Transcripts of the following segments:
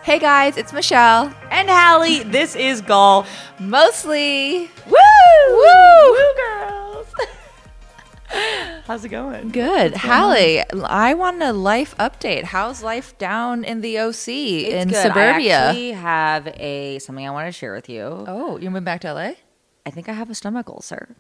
Hey guys, it's Michelle. And Hallie, this is Gall. Mostly. Woo! Woo, girls! How's it going? Good. Hallie, I want a life update. How's life down in the OC in good. suburbia? I actually have something I want to share with you. Oh, you're moving back to LA? I think I have a stomach ulcer.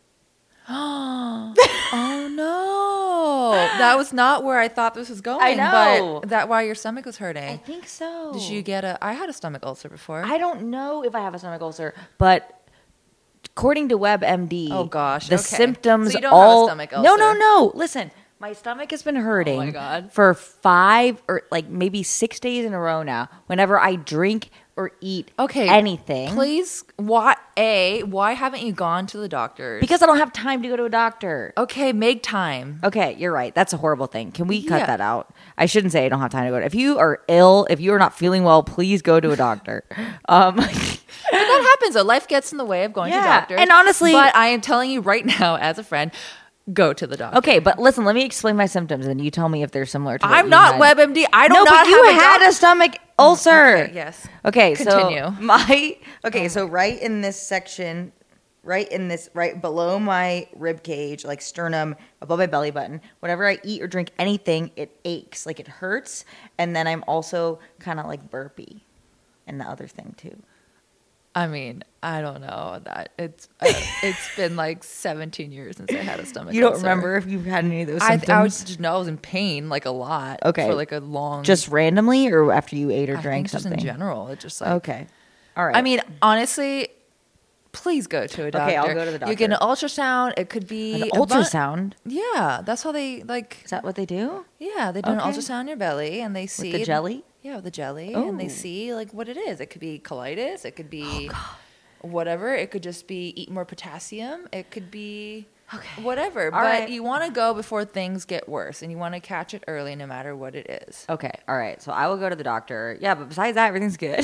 Oh no. That was not where I thought this was going. I know. But that why your stomach was hurting. I think so. Did you get I had a stomach ulcer before. I don't know if I have a stomach ulcer, but according to WebMD, Oh, gosh. the Okay. symptoms So you don't have a all stomach No. ulcer. Listen, my stomach has been hurting Oh, my God. for 5 or like maybe 6 days in a row now. Whenever I drink or eat anything. Please, why haven't you gone to the doctor? Because I don't have time to go to a doctor. Okay, make time. Okay, you're right. That's a horrible thing. Can we cut Yeah. that out? I shouldn't say I don't have time to go. If you are ill, if you are not feeling well, please go to a doctor. But that happens though. Life gets in the way of going to Yeah, doctors. and honestly- but I am telling you right now as a friend, go to the doctor. Okay, but listen, let me explain my symptoms and you tell me if they're similar to what I'm you not had. WebMD. I don't No, not but you have had a stomach ulcer. Okay, yes. Okay, Continue. So right in this section, right below my rib cage, like sternum, above my belly button, whenever I eat or drink anything, it aches, like it hurts, and then I'm also kind of like burpy, and the other thing too. I mean, I don't know that it's been like 17 years since I had a stomach. You don't ulcer. remember if you've had any of those I symptoms? just know I was in pain like a lot. Okay. For like a long. Just randomly, or after you ate or I drank think just something? in general. It just like. Okay, all right. I mean, honestly, please go to a doctor. Okay, I'll go to the doctor. You get an ultrasound. It could be an ultrasound. Yeah, that's how they like. Is that what they do? Yeah, they do an Okay. ultrasound in your belly, and they see With the jelly? Yeah, with the jelly, and they Oh. see like what it is. It could be colitis. It could be whatever. It could just be eat more potassium. It could be whatever. All but right. you want to go before things get worse, and you want to catch it early, no matter what it is. Okay, all right. So I will go to the doctor. Yeah, but besides that, everything's good.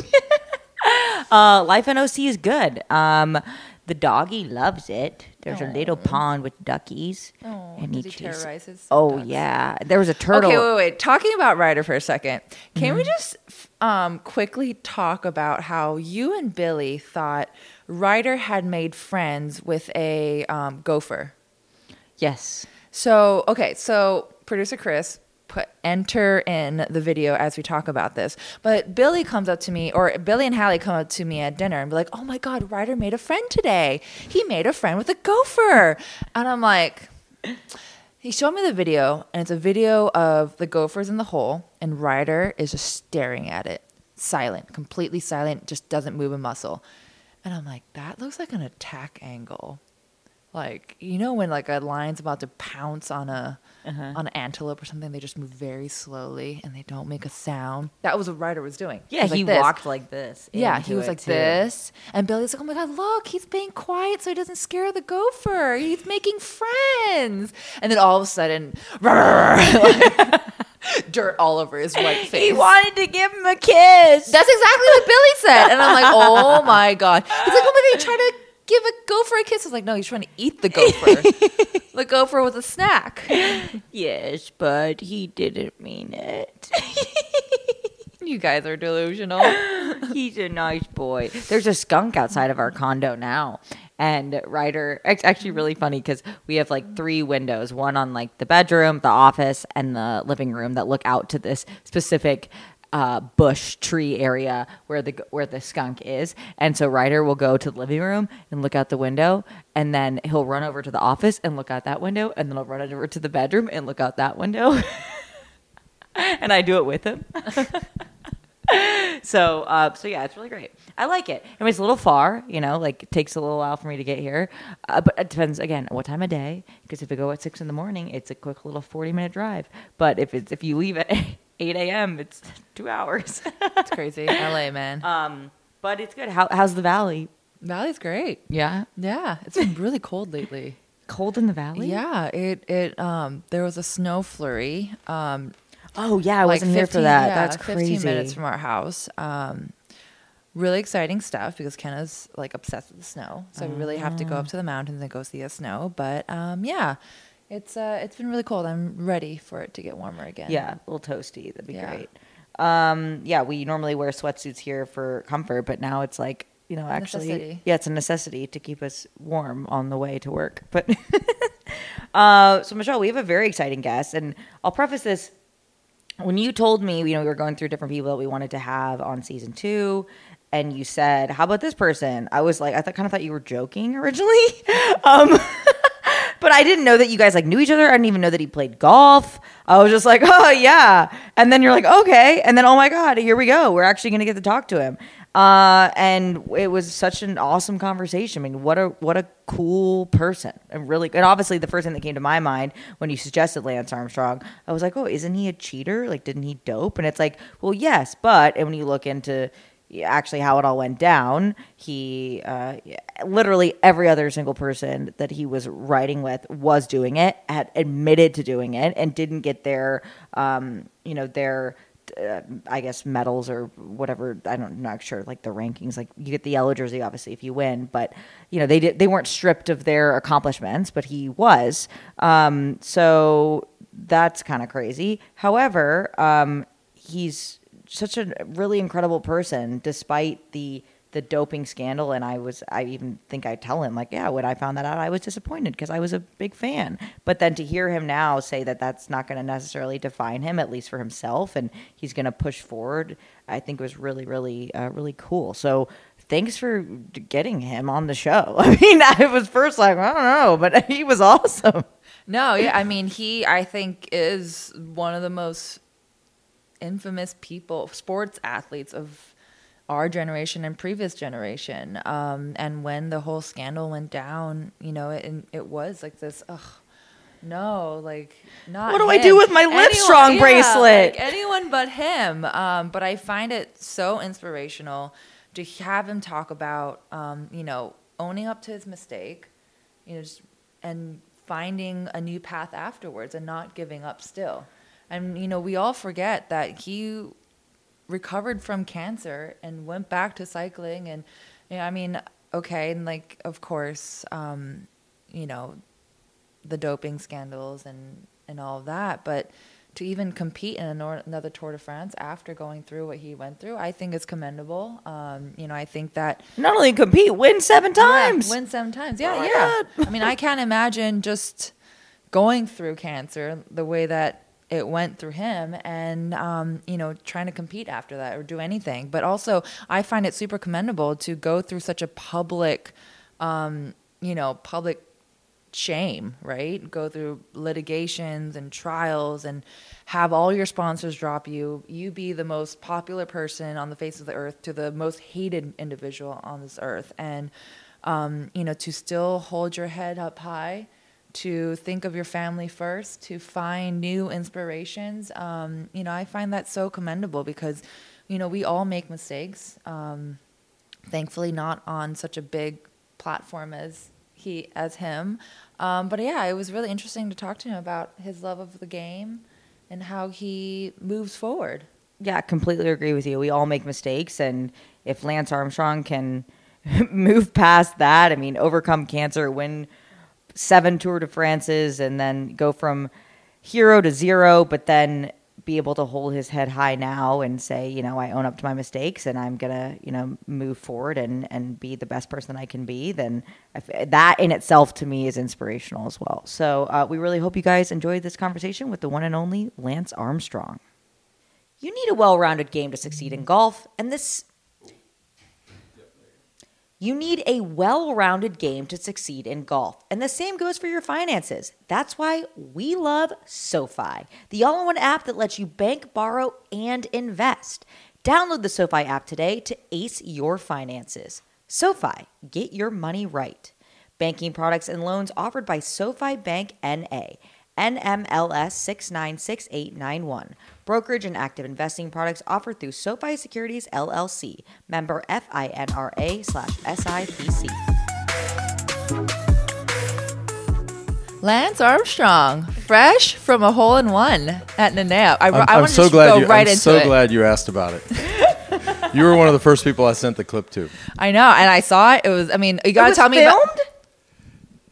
Life in OC is good. The doggy loves it. There's a little pond with duckies. Oh, and does he chases- terrorize his Oh ducks? yeah, there was a turtle. Okay, wait. Talking about Ryder for a second, can we just quickly talk about how you and Billy thought Ryder had made friends with a gopher? Yes. So producer Chris enter in the video as we talk about this. But Billy comes up to me, or Billy and Hallie come up to me at dinner and be like, "Oh my God, Ryder made a friend today. He made a friend with a gopher." And I'm like, he showed me the video, and it's a video of the gophers in the hole, and Ryder is just staring at it, silent, completely silent, just doesn't move a muscle. And I'm like, that looks like an attack angle. Like, you know when like a lion's about to pounce on on an antelope or something, they just move very slowly and they don't make a sound. That was what Ryder was doing. Yeah, was he like this. walked like this. Yeah, into he was it, like too. this. And Billy's like, "Oh my God, look, he's being quiet so he doesn't scare the gopher. He's making friends." And then all of a sudden, dirt all over his white face. He wanted to give him a kiss. That's exactly what Billy said. And I'm like, "Oh my God." He's like, "Oh my God, you trying to give a gopher a kiss?" I was like, "No, he's trying to eat the gopher." The gopher was a snack. Yes, but he didn't mean it. You guys are delusional. He's a nice boy. There's a skunk outside of our condo now. And Ryder, it's actually really funny because we have like 3 windows, one on like the bedroom, the office, and the living room that look out to this specific bush tree area where the skunk is. And so Ryder will go to the living room and look out the window, and then he'll run over to the office and look out that window, and then he'll run over to the bedroom and look out that window. And I do it with him. So yeah, it's really great. I like it. I mean, it's a little far, like it takes a little while for me to get here. But it depends, again, what time of day. Because if I go at 6 a.m, it's a quick little 40-minute drive. But if you leave at 8 a.m, it's 2 hours. It's crazy. LA, man. But it's good. How's the valley? Valley's great. Yeah. Yeah. It's been really cold lately. Cold in the valley? Yeah. It there was a snow flurry. Oh, yeah. I wasn't here for that. That's 15 crazy. minutes from our house. Really exciting stuff because Kenna's like obsessed with the snow. So we really have to go up to the mountains and go see the snow. But yeah, it's been really cold. I'm ready for it to get warmer again. Yeah, a little toasty. That'd be Yeah. great. Yeah, we normally wear sweatsuits here for comfort, but now it's like, actually, Necessity. yeah, it's a necessity to keep us warm on the way to work. But so Michelle, we have a very exciting guest, and I'll preface this. When you told me, we were going through different people that we wanted to have on season 2, and you said, "How about this person?" I was like, kind of thought you were joking originally, but I didn't know that you guys like knew each other. I didn't even know that he played golf. I was just like, "Oh yeah," and then you're like, "Okay," and then oh my god, here we go. We're actually going to get to talk to him. And it was such an awesome conversation. I mean, what a cool person. And obviously the first thing that came to my mind when you suggested Lance Armstrong, I was like, oh, isn't he a cheater? Like, didn't he dope? And it's like, well, yes, and when you look into actually how it all went down, he, literally every other single person that he was riding with was doing it, had admitted to doing it, and didn't get their, I guess medals or whatever. I'm not sure, like the rankings, like you get the yellow jersey, obviously, if you win, but they weren't stripped of their accomplishments, but he was. So that's kind of crazy. However, he's such a really incredible person, despite the doping scandal. And I even think I tell him, like, yeah, when I found that out, I was disappointed because I was a big fan. But then to hear him now say that that's not going to necessarily define him, at least for himself, and he's going to push forward, I think was really, really, really cool. So thanks for getting him on the show. I mean, I was first like, I don't know, but he was awesome. No, yeah, I mean, I think is one of the most infamous sports athletes of our generation and previous generation. And when the whole scandal went down, it was like this, no, like not what do him. I do with my Livestrong bracelet? Like anyone but him. But I find it so inspirational to have him talk about, owning up to his mistake, and finding a new path afterwards and not giving up still. And, we all forget that he recovered from cancer and went back to cycling. And, okay. And like, of course, the doping scandals and all of that, but to even compete in another Tour de France after going through what he went through, I think is commendable. I think that not only compete, win 7 times. Win 7 times. Yeah. Yeah. I mean, I can't imagine just going through cancer the way that it went through him and, trying to compete after that or do anything. But also I find it super commendable to go through such a public shame, right? Go through litigations and trials and have all your sponsors drop you be the most popular person on the face of the earth to the most hated individual on this earth. And, to still hold your head up high, to think of your family first, to find new inspirations. I find that so commendable because, we all make mistakes. Thankfully not on such a big platform as him. But yeah, it was really interesting to talk to him about his love of the game and how he moves forward. Yeah, completely agree with you. We all make mistakes. And if Lance Armstrong can move past that, overcome cancer, win 7 Tour de France's, and then go from hero to zero, but then be able to hold his head high now and say, I own up to my mistakes and I'm going to, move forward and be the best person I can be, then that in itself to me is inspirational as well. So we really hope you guys enjoyed this conversation with the one and only Lance Armstrong. You need a well-rounded game to succeed in golf, and You need a well-rounded game to succeed in golf, and the same goes for your finances. That's why we love SoFi, the all-in-one app that lets you bank, borrow, and invest. Download the SoFi app today to ace your finances. SoFi, get your money right. Banking products and loans offered by SoFi Bank N.A., NMLS 696891. Brokerage and active investing products offered through SoFi Securities LLC. Member FINRA/SIPC. Lance Armstrong, fresh from a hole-in-one at Nanea. I I'm want to so just glad go you. right I'm into so it. glad you asked about it. You were one of the first people I sent the clip to. I know, and I saw it. It was. You got to tell me filmed? about.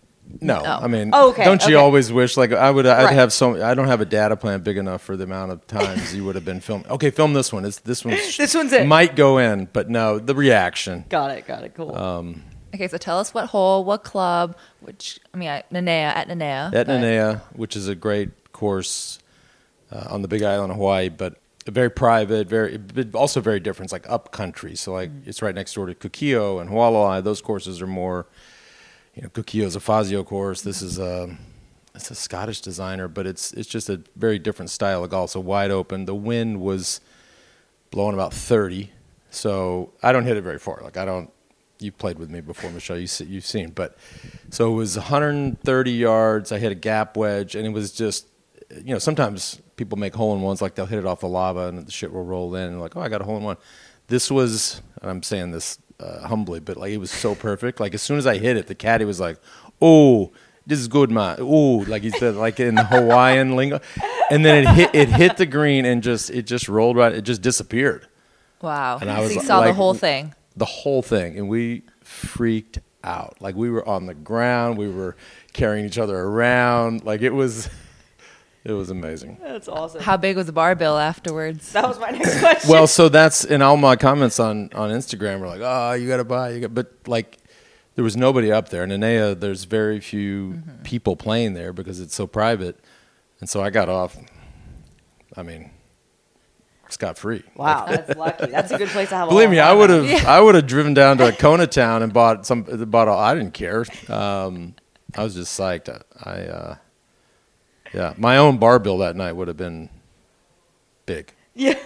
No, I mean, Oh, okay, don't you okay. always wish like I'd Right. have I don't have a data plan big enough for the amount of times you would have been filmed. Okay, film this one. This one's This one's it. Might go in, but no, the reaction. Got it. Cool. Okay, so tell us what hole, what club, Nanea at Nanea. At Nanea, which is a great course on the Big Island of Hawaii, but very private, but also very different. It's like up country, so like it's right next door to Kukio and Hualalai. Those courses are more, Kukio's a Fazio course. This is it's a Scottish designer, but it's just a very different style of golf. So wide open. The wind was blowing about 30, so I don't hit it very far. Like I don't. You've played with me before, Michelle. You've seen, but so it was 130 yards. I hit a gap wedge, and it was just, sometimes people make hole-in-ones, like they'll hit it off the lava and the shit will roll in, and like, oh, I got a hole-in-one. This was, and I'm saying this humbly, but like it was so perfect. Like as soon as I hit it, the caddy was like, "Oh, this is good, man." Oh, like he said, like in the Hawaiian lingo, and then it hit the green and it just rolled right. It just disappeared. Wow. And I So was you like- saw the like- whole thing. The whole thing, and we freaked out. Like we were on the ground, we were carrying each other around. Like it was amazing. That's awesome. How big was the bar bill afterwards? That was my next question. Well, so that's in all my comments on Instagram were like, oh, you got to buy, but like there was nobody up there. In Nanea, there's very few people playing there because it's so private, and so I got off. I mean, scot-free. Wow, that's lucky. That's a good place to have. Believe me, I would have. Yeah. I would have driven down to Kona Town and bought all. I didn't care. I was just psyched. Yeah, my own bar bill that night would have been big. Yeah.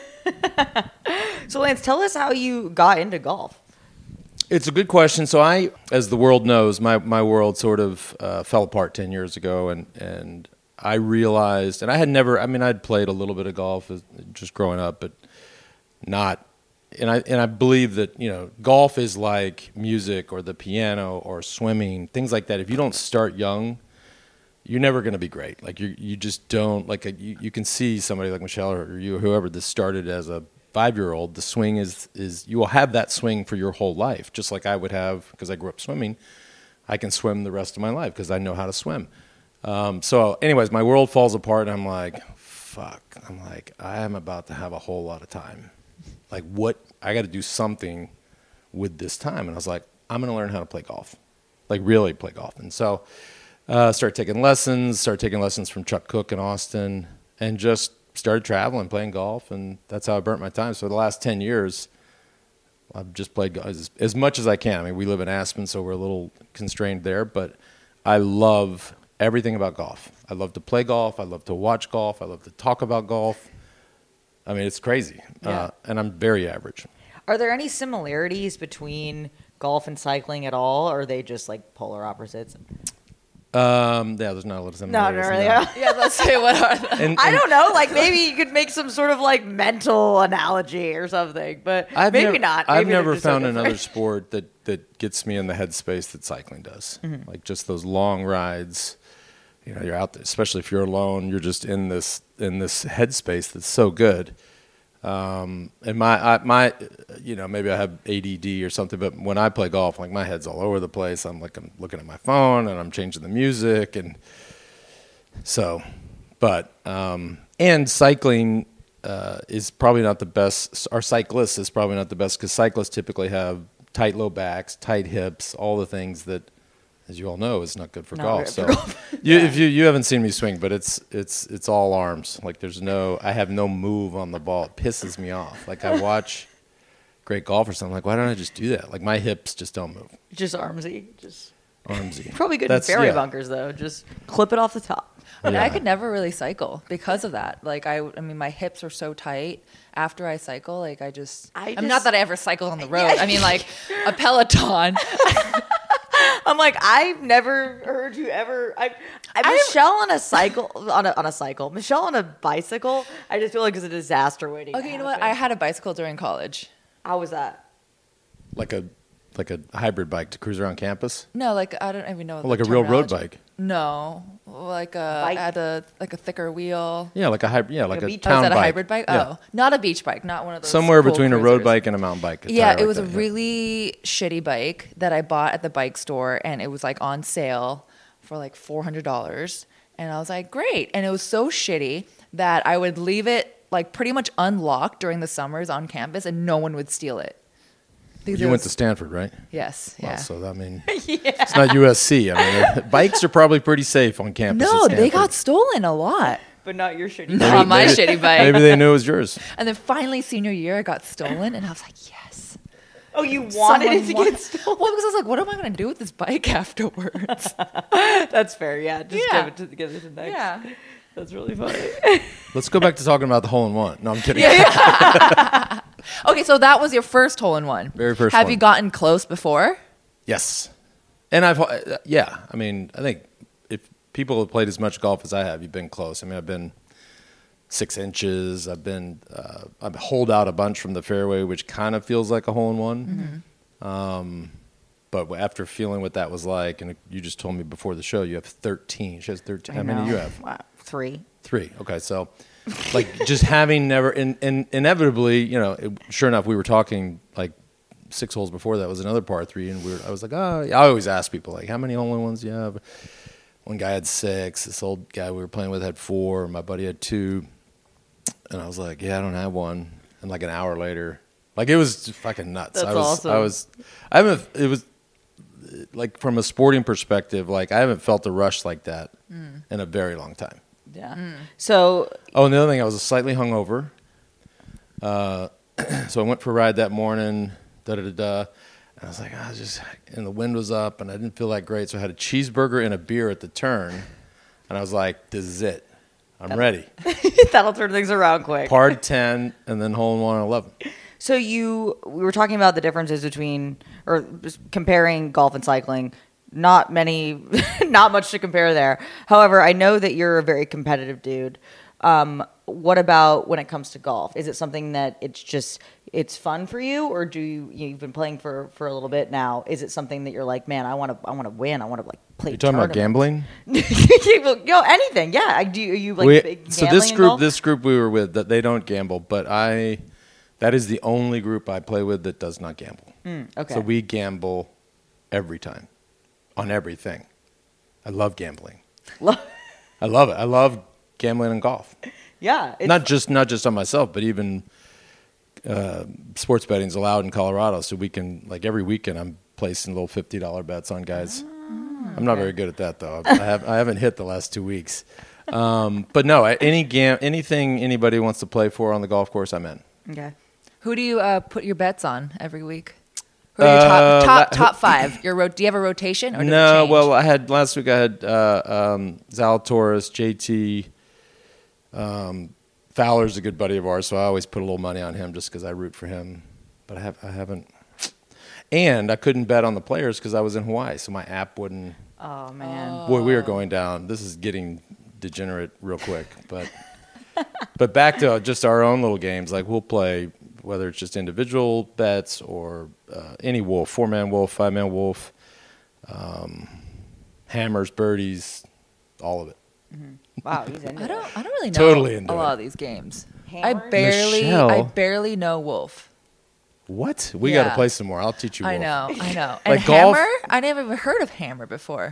So Lance, tell us how you got into golf. It's a good question. So I, as the world knows, my world sort of fell apart 10 years ago, and I realized, and I had never. I mean, I'd played a little bit of golf just growing up, but not. And I believe that golf is like music or the piano or swimming, things like that. If you don't start young, you're never going to be great. Like you just don't like. You can see somebody like Michelle or you or whoever that started as a 5-year-old. The swing is you will have that swing for your whole life, just like I would have because I grew up swimming. I can swim the rest of my life because I know how to swim. So anyways, my world falls apart and I'm like, fuck. I'm like, I am about to have a whole lot of time. Like what? I got to do something with this time. And I was like, I'm going to learn how to play golf, like really play golf. And so started taking lessons from Chuck Cook in Austin and just started traveling, playing golf. And that's how I burnt my time. So the last 10 years, I've just played as much as I can. I mean, we live in Aspen, so we're a little constrained there, but I love everything about golf. I love to play golf. I love to watch golf. I love to talk about golf. I mean, it's crazy. Yeah. And I'm very average. Are there any similarities between golf and cycling at all, or are they just like polar opposites? Yeah, there's not a lot of similarities. really. no. Yeah, let's say what are the... And, I don't know. Like maybe you could make some sort of like mental analogy or something, but maybe not. I've Maybe they're never just so found different. another sport that gets me in the headspace that cycling does. Like just those long rides. You're out there, especially if you're alone. You're just in this headspace that's so good. And my maybe I have ADD or something, but when I play golf, like my head's all over the place. I'm looking at my phone and I'm changing the music, and so, but and cycling is probably not the best. Our cyclists is probably not the best because cyclists typically have tight low backs, tight hips, all the things that, as you all know, is not good for Not golf. good So, for golf. if you haven't seen me swing, but it's all arms. Like I have no move on the ball. It pisses me off. Like I watch great golfers, I'm like, why don't I just do that? Like my hips just don't move. Just armsy, just Armsy. probably good That's- in fairy yeah. bunkers though. Just clip it off the top. Yeah. I could never really cycle because of that. Like I mean, my hips are so tight after I cycle. Like I'm not that I ever cycled on the road. I mean, like a Peloton. I'm like, I've never heard you ever. Michelle on a cycle on a cycle. Michelle on a bicycle. I just feel like it's a disaster waiting. Okay, you know what? I had a bicycle during college. How was that? like a hybrid bike to cruise around campus. No, like I don't even know. Like the a real road terminology. bike. No, like Bike? had a thicker wheel. Yeah, like a hybrid. Yeah, like a a beach- Oh, town is that a bike. hybrid bike? Yeah. Oh, not a beach bike, not one of those. Somewhere cool between a road cruisers. bike and a mountain bike. Yeah, tire it was like a that, yeah. really shitty bike that I bought at the bike store, and it was like on sale for like $400. And I was like, great. And it was so shitty that I would leave it like pretty much unlocked during the summers on campus and no one would steal it. Because You it went was- to Stanford, right? Yes. Well, Yeah. so I mean, it's not USC. I mean, bikes are probably pretty safe on campus. No, at they Stanford. got stolen a lot. But not your shitty. Not on my shitty bike. Maybe they knew it was yours. And then finally senior year, it got stolen. And I was like, yes. Oh, you wanted it to Someone get stolen? Well, because I was like, what am I going to do with this bike afterwards? That's fair. Yeah, just Yeah. give it to next. Yeah. That's really funny. Let's go back to talking about the hole in one. No, I'm kidding. Okay, so that was your first hole in one. Very first Have one. you gotten close before? Yes. And yeah, I mean, I think if people have played as much golf as I have, you've been close. I mean, I've been 6 inches. I've holed out a bunch from the fairway, which kind of feels like a hole in one. But after feeling what that was like, and you just told me before the show, you have 13. She has 13. How many do you have? Wow. 3. 3. Okay, so like just having never, and inevitably, sure enough, we were talking like 6 holes before that was another par 3, and I was like, oh, I always ask people like, how many hole-in-ones do you have? One guy had 6. This old guy we were playing with had 4. My buddy had 2, and I was like, yeah, I don't have one. And like an hour later, like it was just fucking nuts. That's awesome. It was like from a sporting perspective, like I haven't felt a rush like that in a very long time. Yeah. So. Oh, and the other thing, I was slightly hungover. So I went for a ride that morning, and I was like, and the wind was up, and I didn't feel that great, so I had a cheeseburger and a beer at the turn, and I was like, this is it. I'm ready. That'll turn things around quick. Par 10, and then hole in 1 on 11. So we were talking about the differences between, or just comparing golf and cycling. Not much to compare there. However, I know that you're a very competitive dude. What about when it comes to golf? Is it something that it's fun for you, or you've been playing for a little bit now? Is it something that you're like, man, I want to win. I want to like play. You're talking about gambling? Anything. Yeah. Are you like big so gambling in golf? this group we were with, that they don't gamble, but that is the only group I play with that does not gamble. Okay. So we gamble every time on everything. I love gambling. I love it. I love gambling on golf. Yeah. Not just on myself, but even sports betting's allowed in Colorado, so we can, like, every weekend I'm placing little $50 bets on guys. I'm not very good at that though. I haven't hit the last 2 weeks. But no, anything anybody wants to play for on the golf course, I'm in. Okay. Who do you put your bets on every week? Who are your top 5? Do you have a rotation? Or does it No, change? well, last week I had Zalatoris, JT. Fowler's a good buddy of ours, so I always put a little money on him just because I root for him. But I haven't. And I couldn't bet on the players because I was in Hawaii, so my app wouldn't. Oh man. Boy, we are going down. This is getting degenerate real quick. But back to just our own little games. Like we'll play, whether it's just individual bets or any wolf, 4-man wolf, 5-man wolf, hammers, birdies, all of it. Mm-hmm. Wow, he's into I it. don't really know Totally into a lot it. of these games. Hammer? Michelle. I barely know Wolf. What? We got to Yeah. play some more. I'll teach you wolf. I know. And Like golf? Hammer? I never even heard of Hammer before.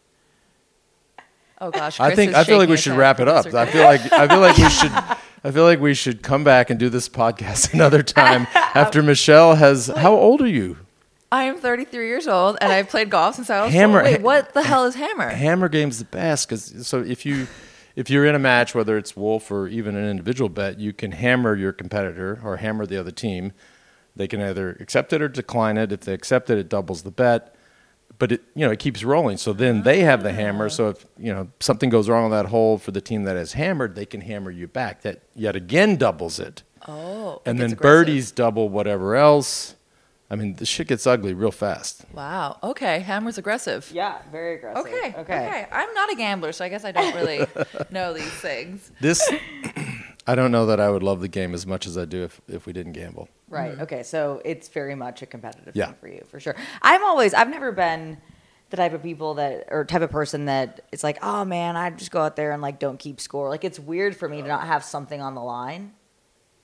Oh gosh, I Chris is feel like shaking we his should head. wrap it up. I feel like we should come back and do this podcast another time after Michelle has. How old are you? I am 33 years old, and I've played golf since I was Hammer- 4. Wait, what the hell is Hammer? Hammer game's the best because if you're in a match, whether it's wolf or even an individual bet, you can hammer your competitor or hammer the other team. They can either accept it or decline it. If they accept it, it doubles the bet. But it keeps rolling. So then they have the hammer. So if something goes wrong on that hole for the team that has hammered, they can hammer you back. That yet again doubles it. Oh, And it then gets aggressive. birdies double whatever else. I mean, the shit gets ugly real fast. Wow. Okay, Hammer's aggressive. Yeah, very aggressive. Okay. I'm not a gambler, so I guess I don't really know these things. I don't know that I would love the game as much as I do if we didn't gamble. Right. Okay. So it's very much a competitive Yeah. thing for you, for sure. I've never been the type of person that it's like, oh man, I just go out there and like don't keep score. Like it's weird for me to not have something on the line.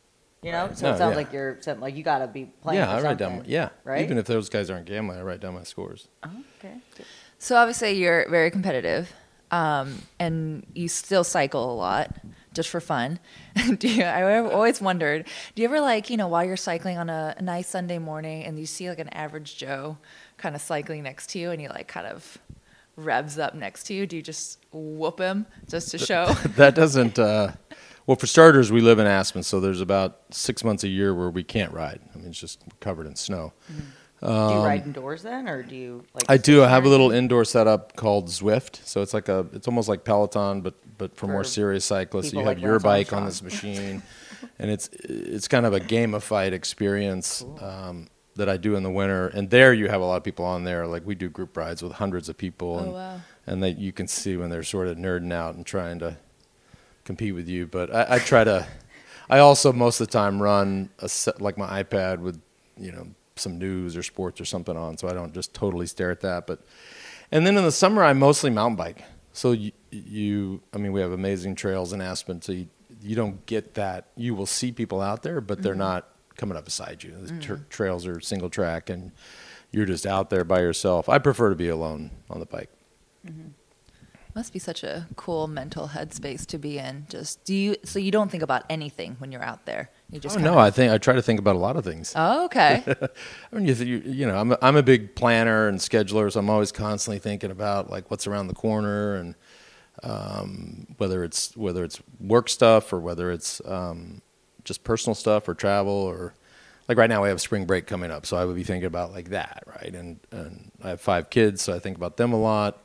You know, Right. so No, it sounds yeah. like you're something like you got to be playing. Yeah, for I write down. something, Yeah, right. even if those guys aren't gambling, I write down my scores. Oh, okay. So obviously you're very competitive, and you still cycle a lot just for fun. I've always wondered, do you ever while you're cycling on a nice Sunday morning and you see like an average Joe kind of cycling next to you and he like kind of revs up next to you, do you just whoop him just to show? That doesn't. Well, for starters, we live in Aspen, so there's about 6 months a year where we can't ride. I mean, it's just covered in snow. Do you ride indoors then, or do you like? I do. I have a stationary? little indoor setup called Zwift. So it's almost like Peloton, but for more For serious cyclists. You people have like your Lance bike on Armstrong. this machine, and it's kind of a gamified experience that I do in the winter. And there you have a lot of people on there. Like we do group rides with hundreds of people, and, wow. and you can see when they're sort of nerding out and trying to compete with you. But I try to. I also most of the time run like my iPad with some news or sports or something on, so I don't just totally stare at that. And then in the summer, I mostly mountain bike. So I mean, we have amazing trails in Aspen, so you don't get that. You will see people out there, but they're not coming up beside you. The trails are single track, and you're just out there by yourself. I prefer to be alone on the bike. Must be such a cool mental headspace to be in. So you don't think about anything when you're out there. You just No, I try to think about a lot of things. Oh, okay. I mean, I'm a big planner and scheduler, so I'm always constantly thinking about like what's around the corner, and whether it's work stuff or whether it's just personal stuff or travel, or like right now we have spring break coming up, so I would be thinking about like that, right? And I have 5 kids, so I think about them a lot.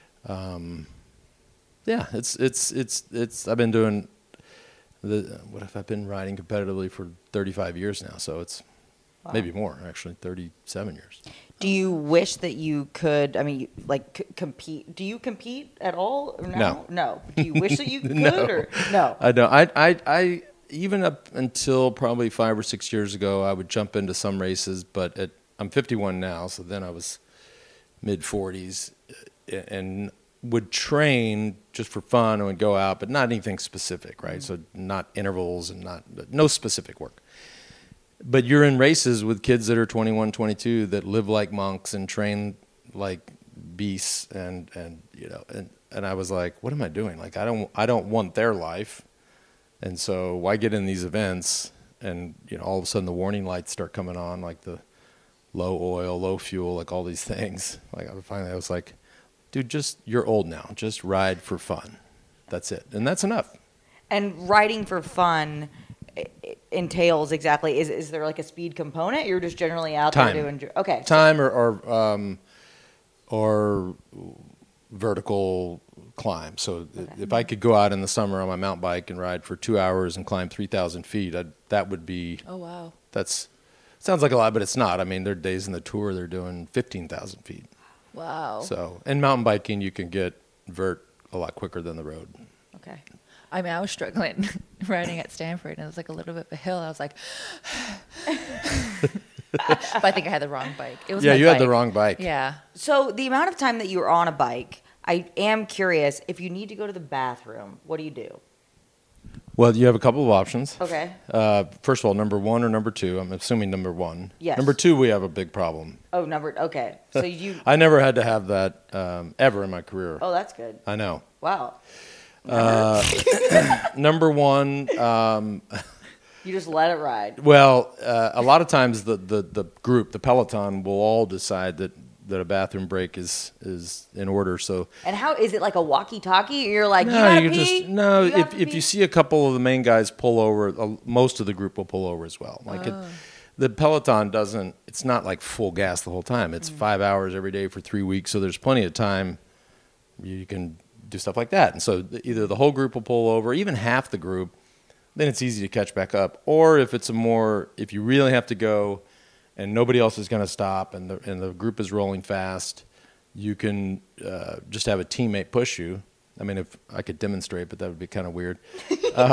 Yeah, it's I've been doing what have I been riding competitively for 35 years now, so it's maybe more actually, 37 years. Do you wish that you could? I mean, like compete? Do you compete at all? Or No. No. Do you wish that you could? No. Or no? I don't. I even up until probably 5 or 6 years ago, I would jump into some races, but I'm 51 now, so then I was mid 40s and would train just for fun and would go out, but not anything specific, right? So not intervals and no specific work. But you're in races with kids that are 21, 22 that live like monks and train like beasts, and I was like, what am I doing? Like I don't want their life. And so why get in these events and all of a sudden the warning lights start coming on, like the low oil, low fuel, like all these things. Like finally I was like, dude, you're old now. Just ride for fun. That's it. And that's enough. And riding for fun entails exactly. Is there like a speed component? You're just generally out Time. there to enjoy. Okay. Time or vertical climb. So if I could go out in the summer on my mountain bike and ride for 2 hours and climb 3,000 feet, that would be. Oh, wow. Sounds like a lot, but it's not. I mean, there are days in the tour they're doing 15,000 feet. Wow. So, in mountain biking, you can get vert a lot quicker than the road. Okay. I mean, I was struggling riding at Stanford, and it was like a little bit of a hill. I was like, but I think I had the wrong bike. It was Yeah, my you had the bike. wrong bike. Yeah. So the amount of time that you were on a bike, I am curious. If you need to go to the bathroom, what do you do? Well, you have a couple of options. Okay. First of all, number 1 or number 2. I'm assuming number 1. Yes. Number 2, we have a big problem. Oh, okay. So you. I never had to have that ever in my career. Oh, that's good. I know. Wow. Number 1, You just let it ride. well, a lot of times the group, the Peloton, will all decide that a bathroom break is in order. So And how is it like a walkie-talkie? You're like, you no, gotta you pee? just no. You have to If pee? you see a couple of the main guys pull over, most of the group will pull over as well. The Peloton doesn't. It's not like full gas the whole time. It's 5 hours every day for 3 weeks, so there's plenty of time you can do stuff like that. And so either the whole group will pull over, even half the group, then it's easy to catch back up. Or if if you really have to go and nobody else is going to stop and the group is rolling fast, you can just have a teammate push you. I mean, if I could demonstrate, but that would be kind of weird.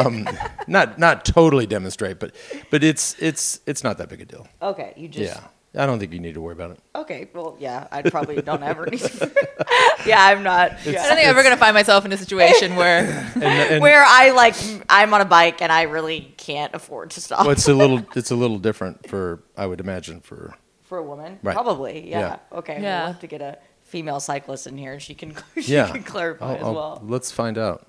Not totally demonstrate, but it's not that big a deal. Okay, you just. Yeah. I don't think you need to worry about it. Okay, well, yeah, I probably don't ever need to. Yeah, I'm not. I don't think I'm ever going to find myself in a situation where Where I'm on a bike and I really can't afford to stop. Well, it's a little different for, I would imagine, for For a woman? Right. Probably, yeah. Yeah. Okay, Yeah. we'll have to get a female cyclist in here. She can, yeah. can clarify as well. Let's find out.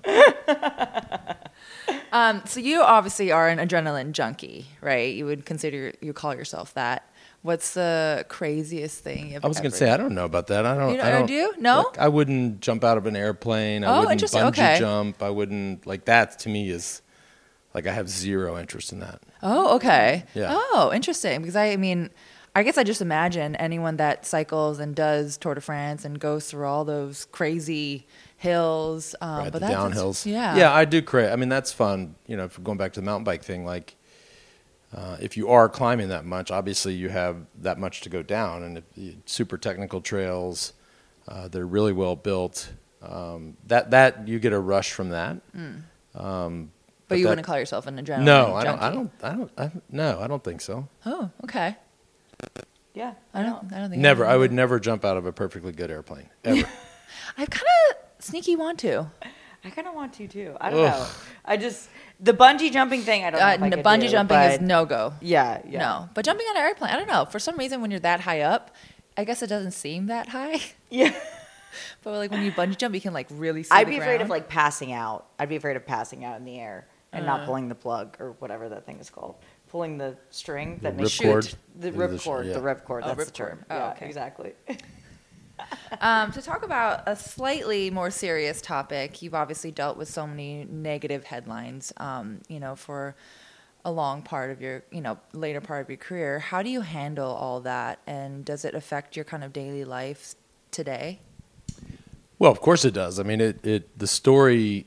so you obviously are an adrenaline junkie, right? You call yourself that. What's the craziest thing you've I was going ever to say, I don't know about that. You don't- do you? No? Like, I wouldn't jump out of an airplane. I Oh, wouldn't interesting. bungee Okay. jump. I wouldn't, like, that to me is, like, I have zero interest in that. Oh, okay. Yeah. Oh, interesting. Because I mean, I guess I just imagine anyone that cycles and does Tour de France and goes through all those crazy hills. Right, But the that's downhills. Yeah. Yeah, I do crave. I mean, that's fun. You know, if we're going back to the mountain bike thing, like, if you are climbing that much, obviously you have that much to go down. And if super technical trails, they're really well built. That you get a rush from that. But you wouldn't call yourself an adrenaline No, junkie. I don't think so. Oh, okay. Yeah. I don't think Never. I would never jump out of a perfectly good airplane ever. I kind of sneaky want to. I kind of want to, too. I don't know. The bungee jumping thing, I don't know if I could Bungee do, jumping but is no go. Yeah. No, but jumping on an airplane, I don't know. For some reason, when you're that high up, I guess it doesn't seem that high. Yeah. But like when you bungee jump, you can like really see I'd the be ground. afraid of like passing out. I'd be afraid of passing out in the air and not pulling the plug or whatever that thing is called. Pulling the string that makes ripcord? the Is ripcord. yeah. The ripcord. Oh, That's the ripcord. term. Oh, Yeah, okay. exactly. To talk about a slightly more serious topic, you've obviously dealt with so many negative headlines, for a long part of your, later part of your career. How do you handle all that, and does it affect your kind of daily life today? Well, of course it does. I mean, the story,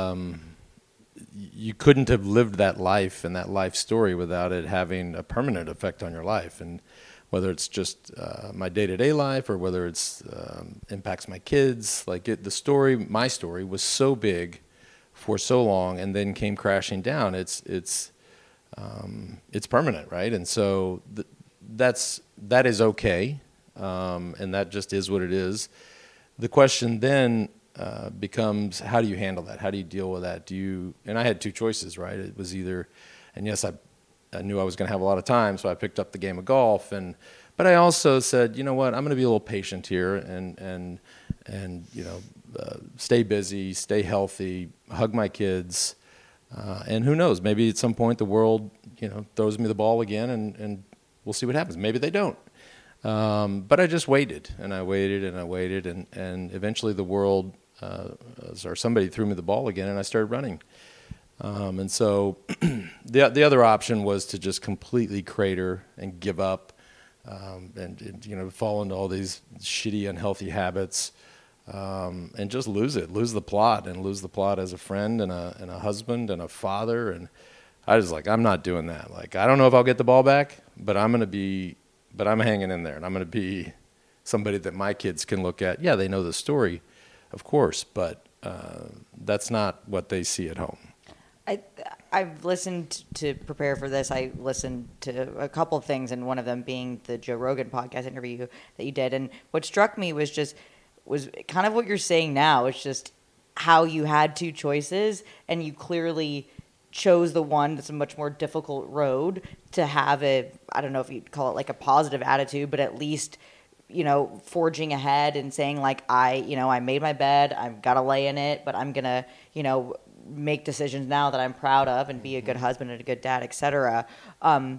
you couldn't have lived that life and that life story without it having a permanent effect on your life. And whether it's just my day-to-day life or whether it's impacts my kids, my story was so big for so long and then came crashing down. It's permanent, right? And so that is okay, and that just is what it is. The question then becomes, how do you handle that? How do you deal with that? And I had two choices, right? It was either, and yes, I knew I was going to have a lot of time, so I picked up the game of golf. But I also said, you know what, I'm going to be a little patient here and stay busy, stay healthy, hug my kids, and who knows, maybe at some point the world, throws me the ball again, and we'll see what happens. Maybe they don't. But I just waited, and I waited, and I waited, and eventually the world, or somebody threw me the ball again, and I started running. And so the other option was to just completely crater and give up, and fall into all these shitty, unhealthy habits, and just lose the plot as a friend and a husband and a father. And I was like, I'm not doing that. Like, I don't know if I'll get the ball back, but I'm hanging in there, and I'm going to be somebody that my kids can look at. Yeah, they know the story, of course, but that's not what they see at home. I've listened to prepare for this. I listened to a couple of things, and one of them being the Joe Rogan podcast interview that you did. And what struck me was kind of what you're saying now. It's just how you had two choices, and you clearly chose the one that's a much more difficult road to have I don't know if you'd call it like a positive attitude, but at least, forging ahead and saying like, I made my bed, I've got to lay in it, but I'm going to, make decisions now that I'm proud of and be a good husband and a good dad, et cetera. Have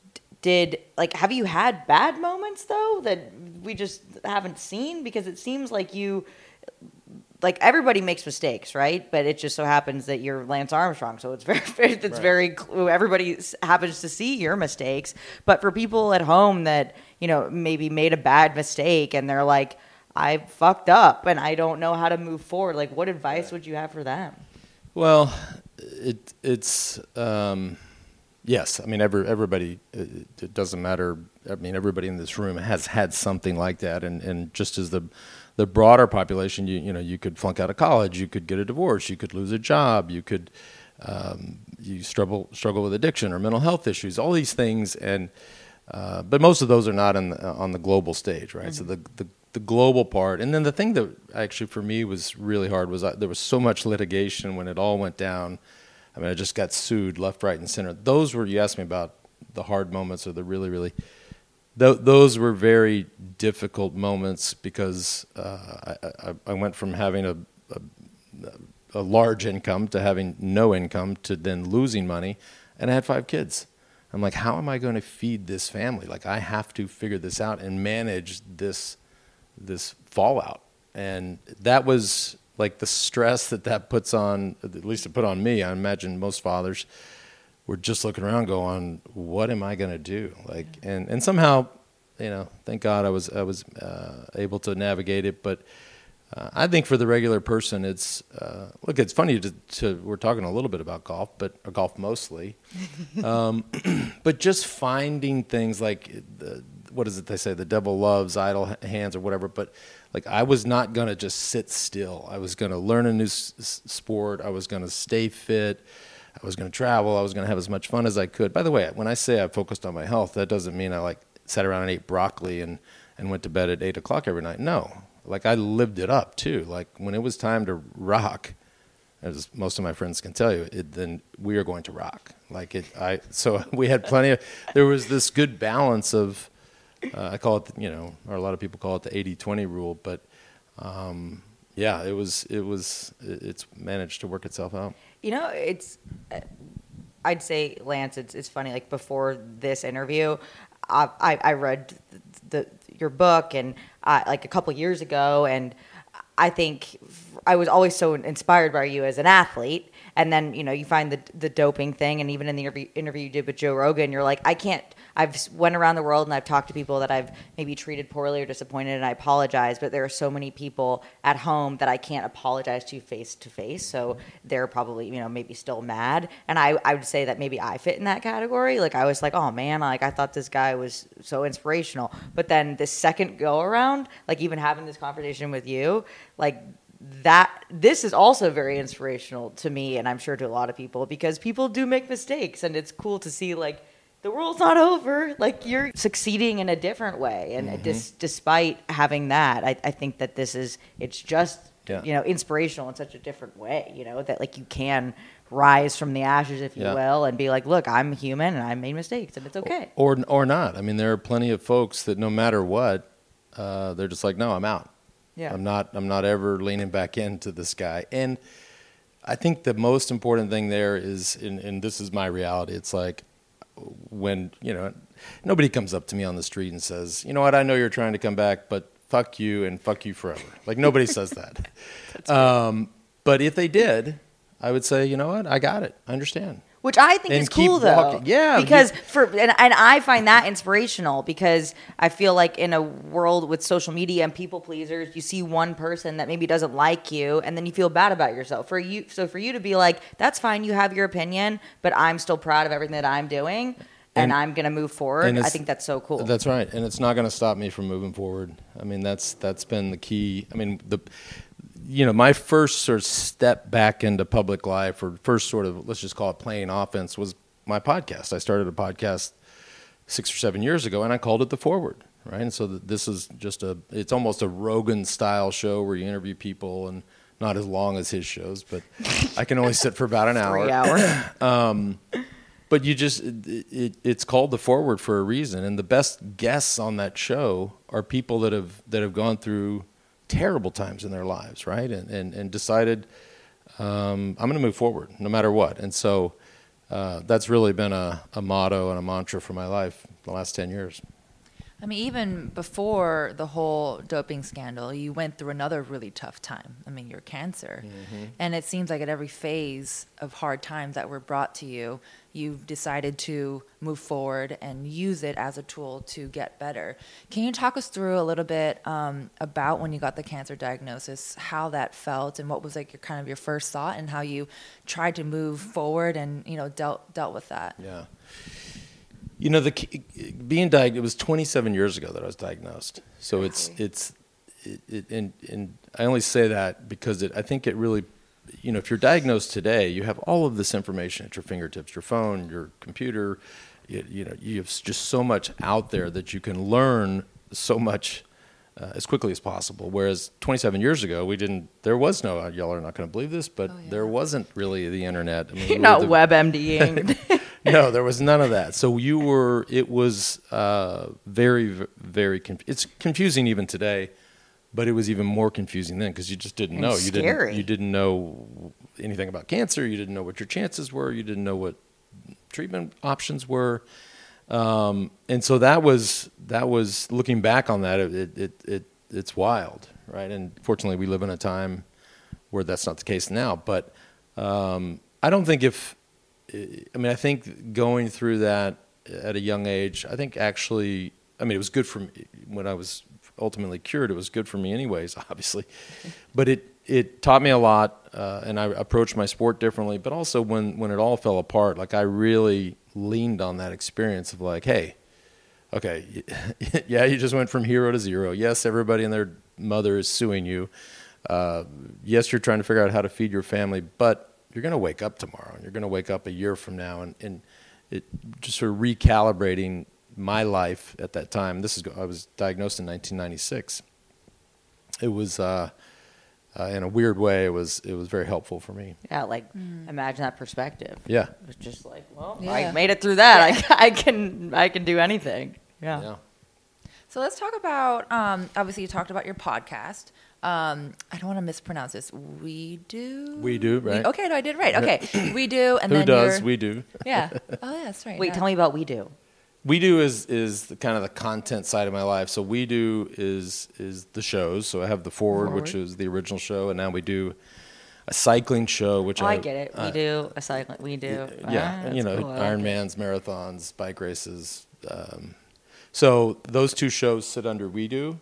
you had bad moments though that we just haven't seen? Because it seems like everybody makes mistakes, right? But it just so happens that you're Lance Armstrong, so it's very everybody happens to see your mistakes. But for people at home that maybe made a bad mistake and they're like, I fucked up and I don't know how to move forward. Like, what advice would you have for them? Well, it's yes. I mean, everybody. It doesn't matter. I mean, everybody in this room has had something like that, and just as the broader population, you could flunk out of college, you could get a divorce, you could lose a job, you could you struggle with addiction or mental health issues, all these things, and But most of those are not on the global stage, right? So the global part, and then the thing that actually for me was really hard was there was so much litigation when it all went down. I mean, I just got sued left, right, and center. Those were, you asked me about the hard moments or the really, really, those were very difficult moments because I went from having a large income to having no income to then losing money, and I had 5 kids. I'm like, how am I going to feed this family? Like, I have to figure this out and manage this fallout. And that was like the stress that puts on, at least it put on me. I imagine most fathers were just looking around going, what am I going to do? Like, and somehow, thank God I was able to navigate it. But I think for the regular person, it's it's funny we're talking a little bit about golf, but golf mostly, but just finding things like what is it they say? The devil loves idle hands or whatever. But like, I was not going to just sit still. I was going to learn a new sport. I was going to stay fit. I was going to travel. I was going to have as much fun as I could. By the way, when I say I focused on my health, that doesn't mean I sat around and ate broccoli and went to bed at 8 o'clock every night. No. Like, I lived it up too. Like, when it was time to rock, as most of my friends can tell you, then we are going to rock. So we had there was this good balance of, I call it, or a lot of people call it the 80-20 rule, but it's managed to work itself out. I'd say, Lance, it's funny, like, before this interview, I read your book and like a couple years ago, and I think I was always so inspired by you as an athlete. And then, you find the doping thing, and even in the interview you did with Joe Rogan, you're like, I've went around the world and I've talked to people that I've maybe treated poorly or disappointed, and I apologize, but there are so many people at home that I can't apologize to face, so they're probably, maybe still mad. And I would say that maybe I fit in that category. Like, I was like, oh man, like, I thought this guy was so inspirational. But then the second go around, like, even having this conversation with you, like, this is also very inspirational to me, and I'm sure to a lot of people, because people do make mistakes, and it's cool to see, like, the world's not over. Like, you're succeeding in a different way, and despite having that, I think that it's just inspirational in such a different way. That, like, you can rise from the ashes, if you will, and be like, look, I'm human and I made mistakes, and it's okay. Or not. I mean, there are plenty of folks that no matter what, they're just like, no, I'm out. Yeah. I'm not ever leaning back into this guy. And I think the most important thing there is, and this is my reality, it's like, when, nobody comes up to me on the street and says, you know what, I know you're trying to come back, but fuck you and fuck you forever. Like, nobody says that. But if they did, I would say, you know what, I got it. I understand. Which I think is cool, though. Yeah. Because and I find that inspirational, because I feel like in a world with social media and people pleasers, you see one person that maybe doesn't like you, and then you feel bad about yourself. For you to be like, that's fine, you have your opinion, but I'm still proud of everything that I'm doing, and I'm going to move forward. I think that's so cool. That's right. And it's not going to stop me from moving forward. I mean, that's been the key. I mean, my first sort of step back into public life, or first sort of, let's just call it playing offense, was my podcast. I started a podcast 6 or 7 years ago, and I called it The Forward, right? And so this is it's almost a Rogan-style show where you interview people, and not as long as his shows, but I can only sit for about an hour. 3 hours. But it's called The Forward for a reason, and the best guests on that show are people that have gone through terrible times in their lives, right? And decided, I'm going to move forward no matter what. And so that's really been a motto and a mantra for my life the last 10 years. I mean, even before the whole doping scandal, you went through another really tough time. I mean, your cancer. Mm-hmm. And it seems like at every phase of hard times that were brought to you, you've decided to move forward and use it as a tool to get better. Can you talk us through a little bit about when you got the cancer diagnosis, how that felt, and what was like your first thought, and how you tried to move forward and dealt with that? Yeah. Being diagnosed, it was 27 years ago that I was diagnosed. So and I only say that because I think it really, if you're diagnosed today, you have all of this information at your fingertips, your phone, your computer, you have just so much out there that you can learn so much as quickly as possible. Whereas 27 years ago, there was no, y'all are not going to believe this, but there wasn't really the internet. I mean, You're not WebMDing. No, there was none of that. So it was very, very, it's confusing even today, but it was even more confusing then because you just didn't know. Scary. You didn't know anything about cancer. You didn't know what your chances were. You didn't know what treatment options were. And so that was looking back on that, it's wild, right? And fortunately we live in a time where that's not the case now, but, I don't think I think going through that at a young age, I think actually, it was good for me when I was ultimately cured. It was good for me anyways, obviously, but it taught me a lot, and I approached my sport differently, but also when it all fell apart, like I really leaned on that experience of like, hey, okay, yeah, you just went from hero to zero. Yes, everybody and their mother is suing you. Yes, you're trying to figure out how to feed your family, but you're going to wake up tomorrow, and you're going to wake up a year from now, and it just sort of recalibrating my life at that time. I was diagnosed in 1996. It was in a weird way, it was very helpful for me. Yeah, imagine that perspective. Yeah, it was just like, Yeah. I made it through that. I can do anything. Yeah. So let's talk about, obviously you talked about your podcast. I don't want to mispronounce this. We do, right? Okay, no, I did right. Okay, We Do. And Who then does? We Do. Yeah. Oh, yeah, that's right. Wait, tell me about We Do. We Do is the kind of the content side of my life. So We Do is the shows. So I have the Forward, which is the original show, and now we do a cycling show, which I get it. We do a cycling. We do. Yeah, That's cool. Ironmans, marathons, bike races. So those two shows sit under We Do.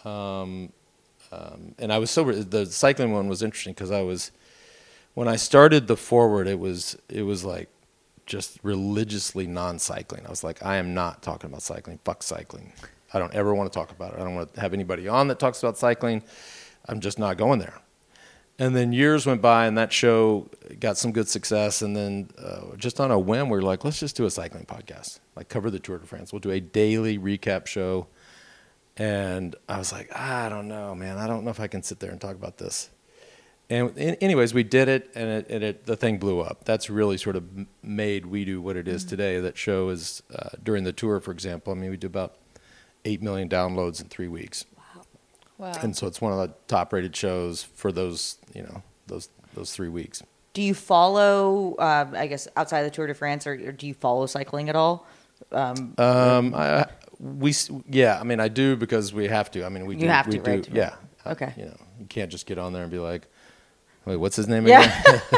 And I was the cycling one was interesting because when I started the Forward, it was like just religiously non-cycling. I was like, I am not talking about cycling. Fuck cycling. I don't ever want to talk about it. I don't want to have anybody on that talks about cycling. I'm just not going there. And then years went by, and that show got some good success. And then just on a whim, we were like, let's just do a cycling podcast, like cover the Tour de France. We'll do a daily recap show. And I was like, I don't know, man. I don't know if I can sit there and talk about this. And anyways, we did it, and the thing blew up. That's really sort of made We Do what it is today. That show is, during the tour, for example, we do about 8 million downloads in 3 weeks. Wow. And so it's one of the top-rated shows for those 3 weeks. Do you follow, I guess, outside the Tour de France, or do you follow cycling at all? I do because we have to. You have to, right? Yeah. Okay. You can't just get on there and be like, wait, what's his name Yeah.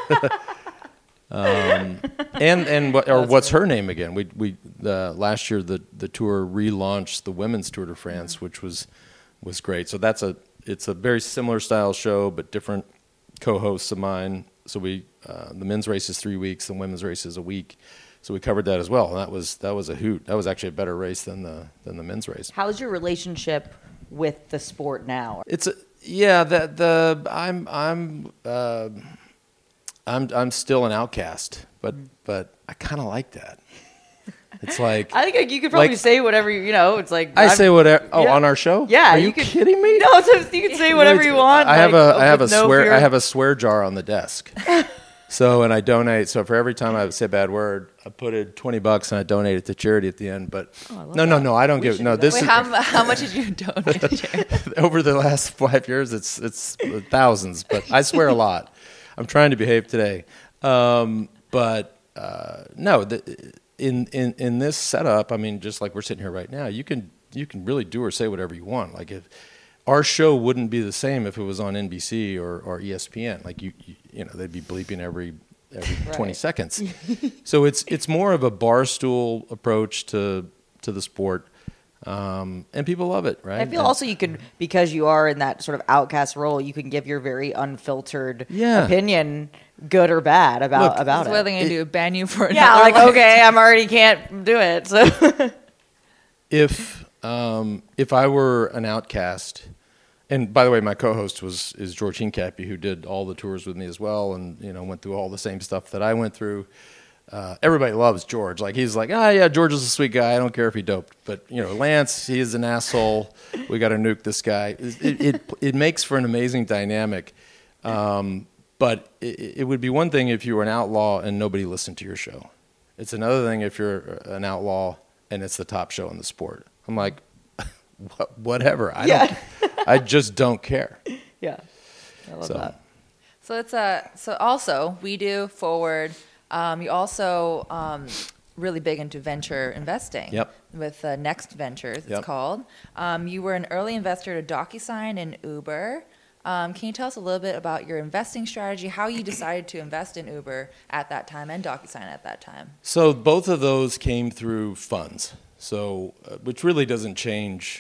again? What's her name again? We last year the tour relaunched the Women's Tour de France, which was great. So it's a very similar style show, but different co-hosts of mine. So the men's race is 3 weeks, the women's race is a week. So we covered that as well, and that was a hoot. That was actually a better race than the men's race. How's your relationship with the sport now? I'm still an outcast, but I kind of like that. It's like I think you could probably say whatever It's like I say whatever. Oh, yeah. on our show? Yeah, Are you kidding me? No, you can say whatever you want. I have a fear. swear jar on the desk. And I donate. So for every time I say a bad word, I put in $20 and I donate it to charity at the end. But no, I don't give. No, this Wait, is how much did you donate to charity? over the last 5 years. It's thousands, but I swear a lot. I'm trying to behave today, but no. In this setup, just like we're sitting here right now, you can really do or say whatever you want. Like if our show wouldn't be the same if it was on NBC or ESPN. Like they'd be bleeping every 20 seconds. So it's more of a barstool approach to the sport, and people love it, right? I feel also you can, because you are in that sort of outcast role, you can give your very unfiltered opinion, good or bad, about What it. are they going to do? Ban you for Yeah, another life? okay, I'm already can't do it. So If I were an outcast, and by the way, my co-host is George Hincapie, who did all the tours with me as well, and went through all the same stuff that I went through. everybody loves George. Like he's like, yeah, George is a sweet guy. I don't care if he doped. But Lance, he is an asshole. We got to nuke this guy. It makes for an amazing dynamic. But it would be one thing if you were an outlaw and nobody listened to your show. It's another thing if you're an outlaw and it's the top show in the sport. I'm like, whatever. I just don't care. Yeah, I love that. So it's so also we do Forward. You also really big into venture investing. Yep. With Next Ventures, it's Yep. called. You were an early investor to DocuSign and Uber. Can you tell us a little bit about your investing strategy, how you decided to invest in Uber at that time and DocuSign at that time? So both of those came through funds. So, which really doesn't change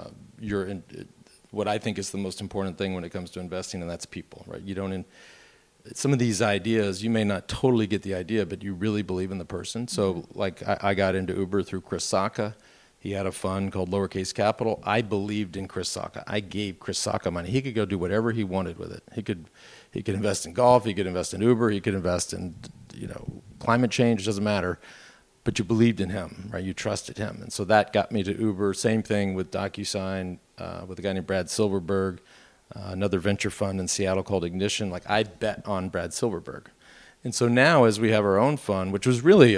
what I think is the most important thing when it comes to investing, and that's people, right? You don't. Some of these ideas, you may not totally get the idea, but you really believe in the person. So, like I got into Uber through Chris Sacca. He had a fund called Lowercase Capital. I believed in Chris Sacca. I gave Chris Sacca money. He could go do whatever he wanted with it. He could invest in golf. He could invest in Uber. He could invest in climate change. It doesn't matter. But you believed in him, right? You trusted him, and so that got me to Uber. Same thing with DocuSign with a guy named Brad Silverberg, another venture fund in Seattle called Ignition. Like I bet on Brad Silverberg, and so now as we have our own fund, which was really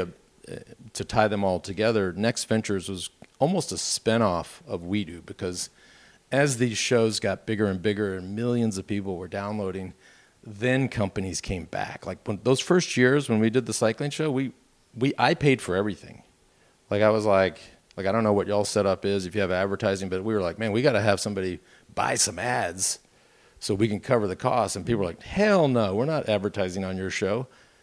to tie them all together, Next Ventures was almost a spinoff of WeDo, because as these shows got bigger and bigger and millions of people were downloading, then companies came back. Like when those first years when we did the cycling show, I paid for everything. Like I was like I don't know what y'all's setup is if you have advertising, but we were like, man, we got to have somebody buy some ads so we can cover the costs. And people were like, hell no, we're not advertising on your show.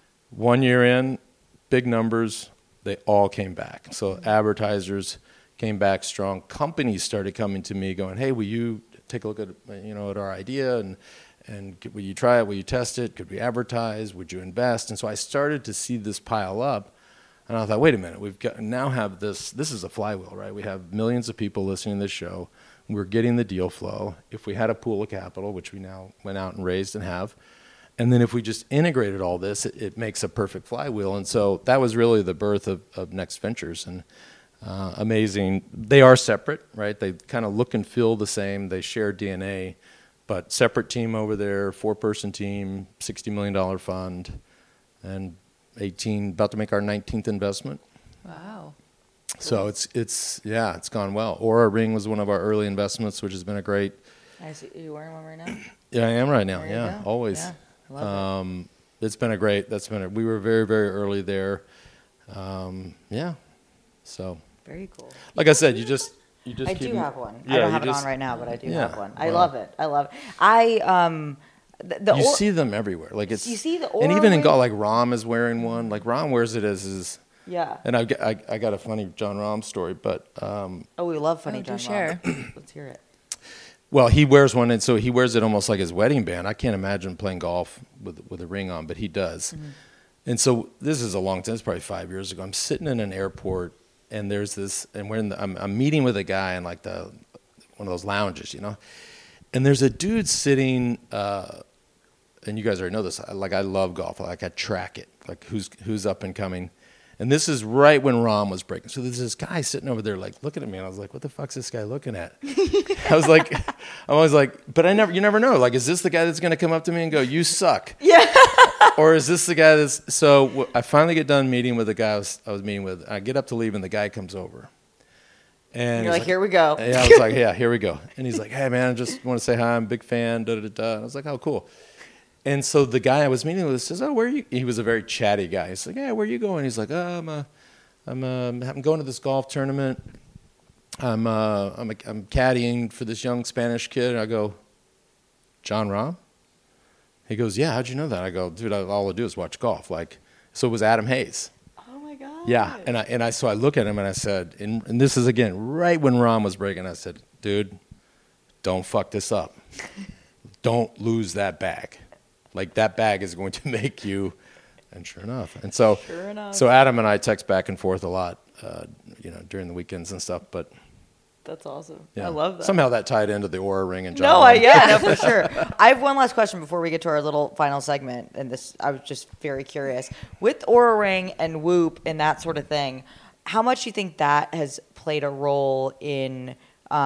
1 year in, big numbers, they all came back. So advertisers came back strong. Companies started coming to me going, hey, will you take a look at at our idea and will you try it? Will you test it? Could we advertise? Would you invest? And so I started to see this pile up. And I thought, wait a minute, now have this. This is a flywheel, right? We have millions of people listening to this show. We're getting the deal flow. If we had a pool of capital, which we now went out and raised and have, and then if we just integrated all this, it makes a perfect flywheel. And so that was really the birth of Next Ventures. And amazing. They are separate, right? They kind of look and feel the same. They share DNA, but separate team over there, 4-person team, $60 million fund, and about to make our 19th investment. Wow. So it's gone well. Aura Ring was one of our early investments, which has been a great. I see. Are you wearing one right now? Yeah, I am right now. There you Yeah, go. always. Yeah, I love it. It's been we were very, very early there. Yeah. So. Very cool. Like I said, you just I keep do have one. Yeah, I don't have it on right now, but I do Yeah, have one. I wow. love it. I love it. You see them everywhere. Like it's You see the and Aura even in Ring? golf, like Rahm is wearing one. Like Rahm wears it as Yeah. And I got a funny John Rahm story, but Oh, we love funny do John share. Rahm. Let's hear it. well, he wears one, and so he wears it almost like his wedding band. I can't imagine playing golf with a ring on, but he does. Mm-hmm. And so this is a long time. It's probably 5 years ago. I'm sitting in an airport, and there's this, and I'm meeting with a guy in like one of those lounges, and there's a dude sitting. And you guys already know this. I love golf. Like I track it. Like who's up and coming. And this is right when Rahm was breaking. So there's this guy sitting over there, like looking at me, and I was like, "What the fuck's this guy looking at?" I was like, but you never know. Like, is this the guy that's going to come up to me and go, "You suck"? Yeah. Or is this the guy that's? So I finally get done meeting with the guy I was meeting with. I get up to leave, and the guy comes over. And You're like, here we go. Yeah, I was like, yeah, here we go. And he's like, hey man, I just want to say hi. I'm a big fan. Da da da. And I was like, oh cool. And so the guy I was meeting with says, "Oh, where are you?" He was a very chatty guy. He's like, "Yeah, where are you going?" He's like, "Oh, I'm going to this golf tournament. I'm caddying for this young Spanish kid." And I go, "John Rahm?" He goes, "Yeah, how'd you know that?" I go, "Dude, all I do is watch golf." Like, so it was Adam Hayes. Oh my God. Yeah, so I look at him and I said, and this is again right when Rahm was breaking. I said, "Dude, don't fuck this up. Don't lose that bag. Like that bag is going to make you." And sure enough. Sure enough. So Adam and I text back and forth a lot, during the weekends and stuff. But That's awesome. Yeah. I love that. Somehow that tied into the Aura Ring and John. No, Wayne. no, for sure. I have one last question before we get to our little final segment, and this I was just very curious with Aura Ring and Whoop and that sort of thing. How much do you think that has played a role in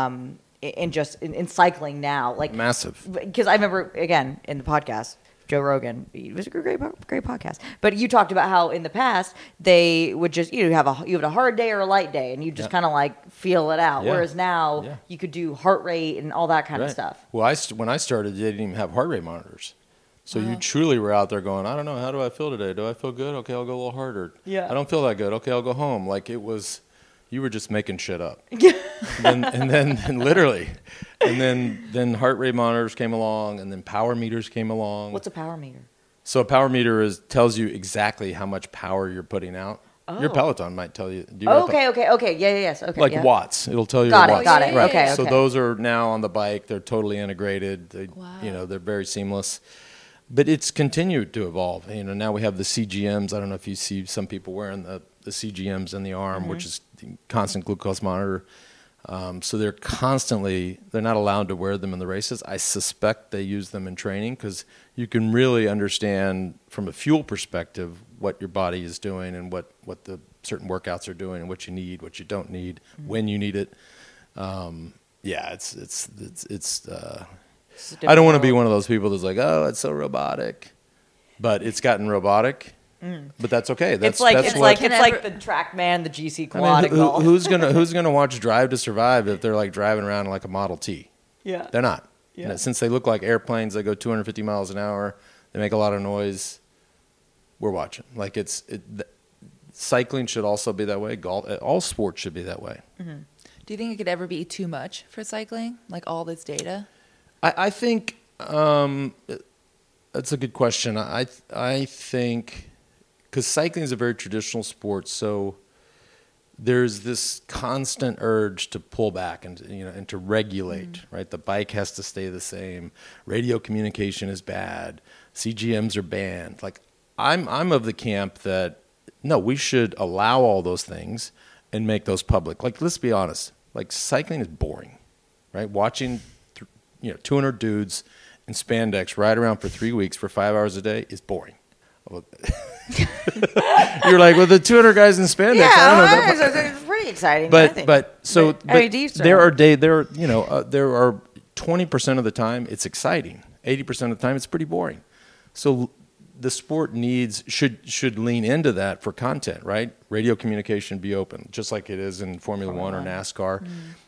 cycling now? Like Massive. Because I remember again in the podcast. Joe Rogan, it was a great podcast. But you talked about how in the past they would just you have a hard day or a light day, and you just kind of like feel it out. Yeah. Whereas now you could do heart rate and all that kind of Right. stuff. Well, when I started, they didn't even have heart rate monitors. So you truly were out there going, I don't know, how do I feel today? Do I feel good? Okay, I'll go a little harder. Yeah. I don't feel that good. Okay, I'll go home. Like it was, you were just making shit up. and then heart rate monitors came along, and then power meters came along. What's a power meter? So a power meter tells you exactly how much power you're putting out. Your Oh. Peloton might tell you. Do you have Okay. Yeah, yes. Okay. like yeah. watts. It'll tell you Got it, watts. got it. Right. Okay, So okay. those are now on the bike. They're totally integrated. They're very seamless. But it's continued to evolve. Now we have the CGMs. I don't know if you see some people wearing the CGMs in the arm, which is the constant glucose monitor. So they're not allowed to wear them in the races. I suspect they use them in training because you can really understand from a fuel perspective what your body is doing and what the certain workouts are doing and what you need, what you don't need, when you need it. I don't want to be one of those people that's like, oh, it's so robotic, but it's gotten robotic. But that's okay. It's like the TrackMan, the GC Quad. I mean, who's gonna watch Drive to Survive if they're like driving around like a Model T? Yeah, They're not. Yeah. Since they look like airplanes, they go 250 miles an hour. They make a lot of noise. We're watching. Like cycling should also be that way. Golf, all sports should be that way. Do you think it could ever be too much for cycling? Like all this data? I think that's a good question. I think because cycling is a very traditional sport, so there's this constant urge to pull back and to regulate. Right, the bike has to stay the same. Radio communication is bad. CGMs are banned. Like I'm of the camp that no, we should allow all those things and make those public. Like let's be honest. Like cycling is boring, right? Watching 200 dudes in spandex ride around for 3 weeks for 5 hours a day is boring. You're like, well, the 200 guys in spandex. Yeah, I don't know. it's pretty exciting. There are 20% of the time it's exciting. 80% of the time it's pretty boring. So the sport should lean into that for content, right? Radio communication be open, just like it is in Formula One or NASCAR.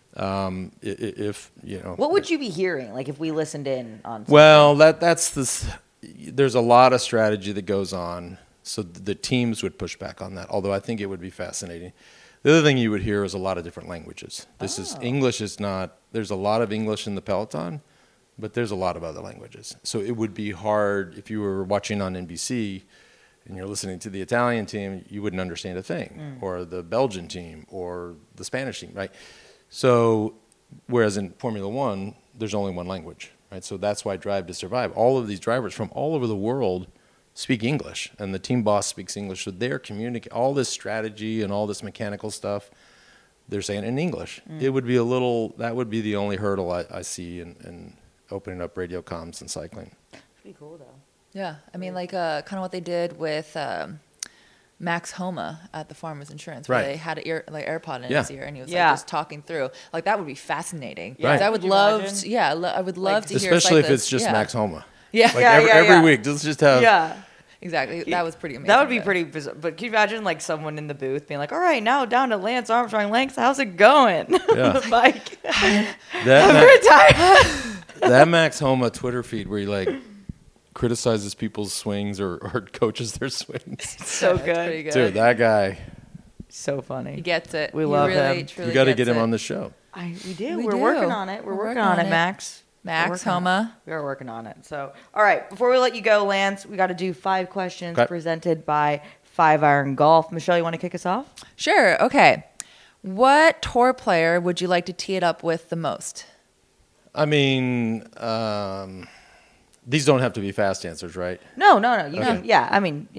What would you be hearing, like if we listened in on something? Well, that's this. There's a lot of strategy that goes on, so the teams would push back on that. Although I think it would be fascinating. The other thing you would hear is a lot of different languages. English is not. There's a lot of English in the Peloton, but there's a lot of other languages. So it would be hard if you were watching on NBC and you're listening to the Italian team, you wouldn't understand a thing, or the Belgian team, or the Spanish team, right? So, whereas in Formula One, there's only one language, right? So that's why Drive to Survive. All of these drivers from all over the world speak English, and the team boss speaks English. So they're communicating all this strategy and all this mechanical stuff. They're saying in English. It would be that would be the only hurdle I see in opening up radio comms and cycling. Pretty cool though. Yeah, I mean, like kind of what they did with Max Homa at the Farmers Insurance, where Right. they had an AirPod in Yeah. his ear, and he was Yeah. like just talking through. Like that would be fascinating. Right. I Could would you love, imagine? I would love to hear. Especially if cyclists- it's just yeah. Max Homa. Yeah, Like Yeah, every week, let's just have. Yeah. exactly. That was pretty amazing. That would be but- pretty bizarre. But can you imagine like someone in the booth being like, all right, now down to Lance Armstrong. Lance, how's it going? Yeah. On the bike. I'm That, very tired. that Max Homa Twitter feed where he like criticizes people's swings or coaches their swings. So It's pretty good. good. Dude, that guy, So funny. He gets it. We He love really, him. Truly you got to gets get him it. on the show. We do. We We're do. working on it. We're working on it, Max. We're Max working on it. Homa. We are working on it. So, all right. Before we let you go, Lance, we got to do 5 questions Okay. presented by 5 Iron Golf. Michelle, you want to kick us off? Sure. Okay. What tour player would you like to tee it up with the most? I mean, these don't have to be fast answers, right? No. You Okay. can. Yeah. I mean, yeah.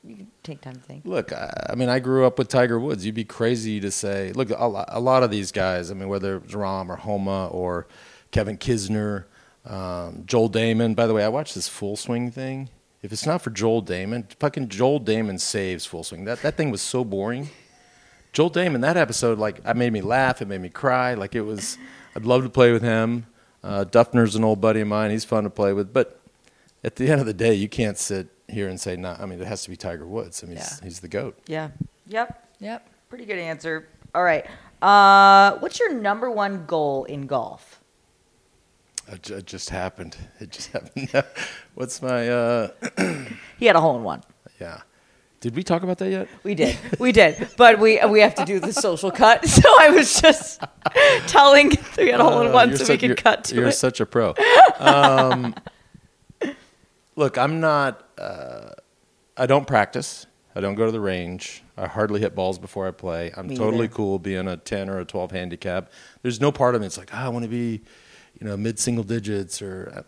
You can take time to think. Look, I mean, I grew up with Tiger Woods. You'd be crazy to say, look, a lot of these guys, I mean, whether it's Rahm or Homa or Kevin Kisner, Joel Damon. By the way, I watched this Full Swing thing. If it's not for Joel Damon, fucking Joel Damon saves Full Swing. That thing was so boring. Joel Damon, that episode, like, it made me laugh. It made me cry. Like, it was, I'd love to play with him. Duffner's an old buddy of mine. He's fun to play with. But at the end of the day, you can't sit here and say, no, I mean, it has to be Tiger Woods. I mean, he's the GOAT. Yeah. Yep. Yep. Pretty good answer. All right. What's your number one goal in golf? It just happened. It just happened. What's my, He had a hole in one. yeah. Did we talk about that yet? We did. But we have to do the social cut. So I was just telling we had a hole in one so we could cut to it. You're such a pro. Look, I'm not, I don't practice. I don't go to the range. I hardly hit balls before I play. I'm Me totally either. cool being a 10 or a 12 handicap. There's no part of me that's like, I want to be, mid-single digits or...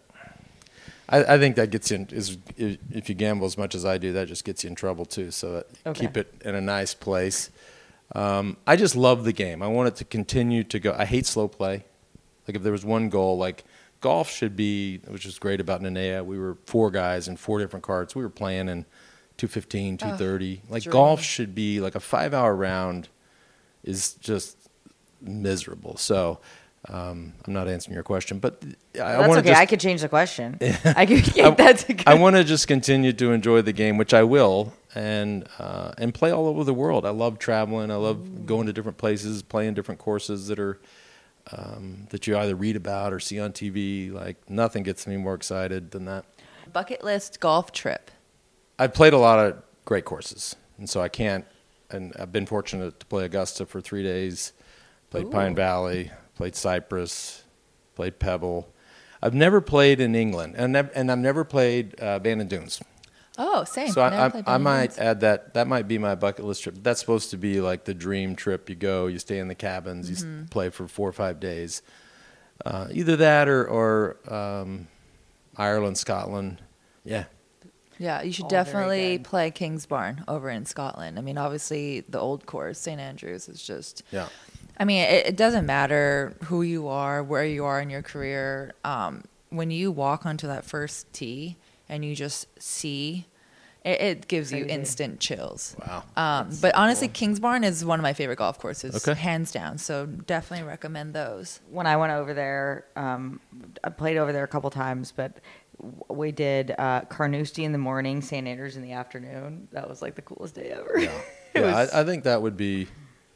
I think that gets you if you gamble as much as I do, that just gets you in trouble too. So keep it in a nice place. I just love the game. I want it to continue to go. I hate slow play. Like if there was one goal, like golf should be, which is great about Nanea. We were 4 guys in 4 different carts. We were playing in 215, 230. Like golf should be like a 5-hour round is just miserable. So. I'm not answering your question, but I want to. Okay, I could change the question. I could. Yeah, that's a good. I want to just continue to enjoy the game, which I will, and play all over the world. I love traveling. I love going to different places, playing different courses that are that you either read about or see on TV. Like nothing gets me more excited than that. Bucket list golf trip. I've played a lot of great courses, and so I can't. And I've been fortunate to play Augusta for 3 days. Played Pine Valley. Played Cypress, played Pebble. I've never played in England, and I've never played Bandon Dunes. Oh, same. So Never played I Bandon might Dunes. add that. That might be my bucket list trip. That's supposed to be like the dream trip. You go, you stay in the cabins, you play for 4 or 5 days. Either that or Ireland, Scotland. Yeah. Yeah, you should All very definitely good. play Kingsbarn over in Scotland. I mean, obviously, the old course, St. Andrews, is just... Yeah. I mean, it doesn't matter who you are, where you are in your career. When you walk onto that first tee and you just see, it gives you Crazy. instant chills. Wow. But honestly, Kingsbarn is one of my favorite golf courses, Okay. hands down. So definitely recommend those. When I went over there, I played over there a couple times, but we did Carnoustie in the morning, St. Andrews in the afternoon. That was like the coolest day ever. Yeah. I think that would be.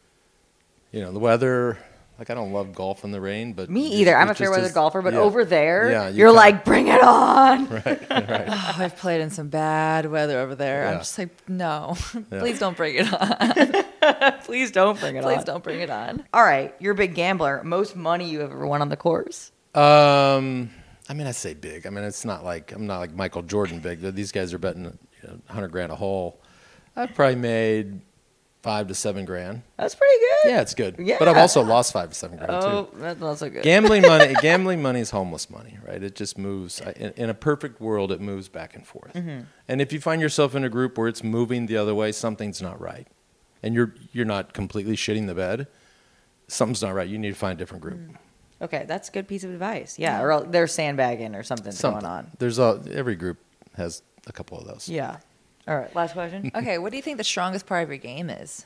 The weather. Like I don't love golf in the rain, but Me either. I'm a fair weather golfer, but over there, Yeah, you're like, bring it on. right. Oh, I've played in some bad weather over there. Yeah. I'm just like, no, Yeah. please don't bring it on. Please don't bring it on. Please don't bring it on. All right, you're a big gambler. Most money you ever won on the course? I mean, I say big. I mean, it's not like I'm not like Michael Jordan big. These guys are betting $100,000 a hole. I've probably made $5 to $7 grand. That's pretty good. Yeah, it's good. Yeah. But I've also lost $5 to $7 grand Oh, too. that's also good. Gambling money is homeless money, right? It just moves. In a perfect world, it moves back and forth. Mm-hmm. And if you find yourself in a group where it's moving the other way, something's not right. And you're not completely shitting the bed. Something's not right. You need to find a different group. Okay, that's a good piece of advice. Yeah, or they're sandbagging or something's going on. There's every group has a couple of those. Yeah. All right, last question. Okay, what do you think the strongest part of your game is?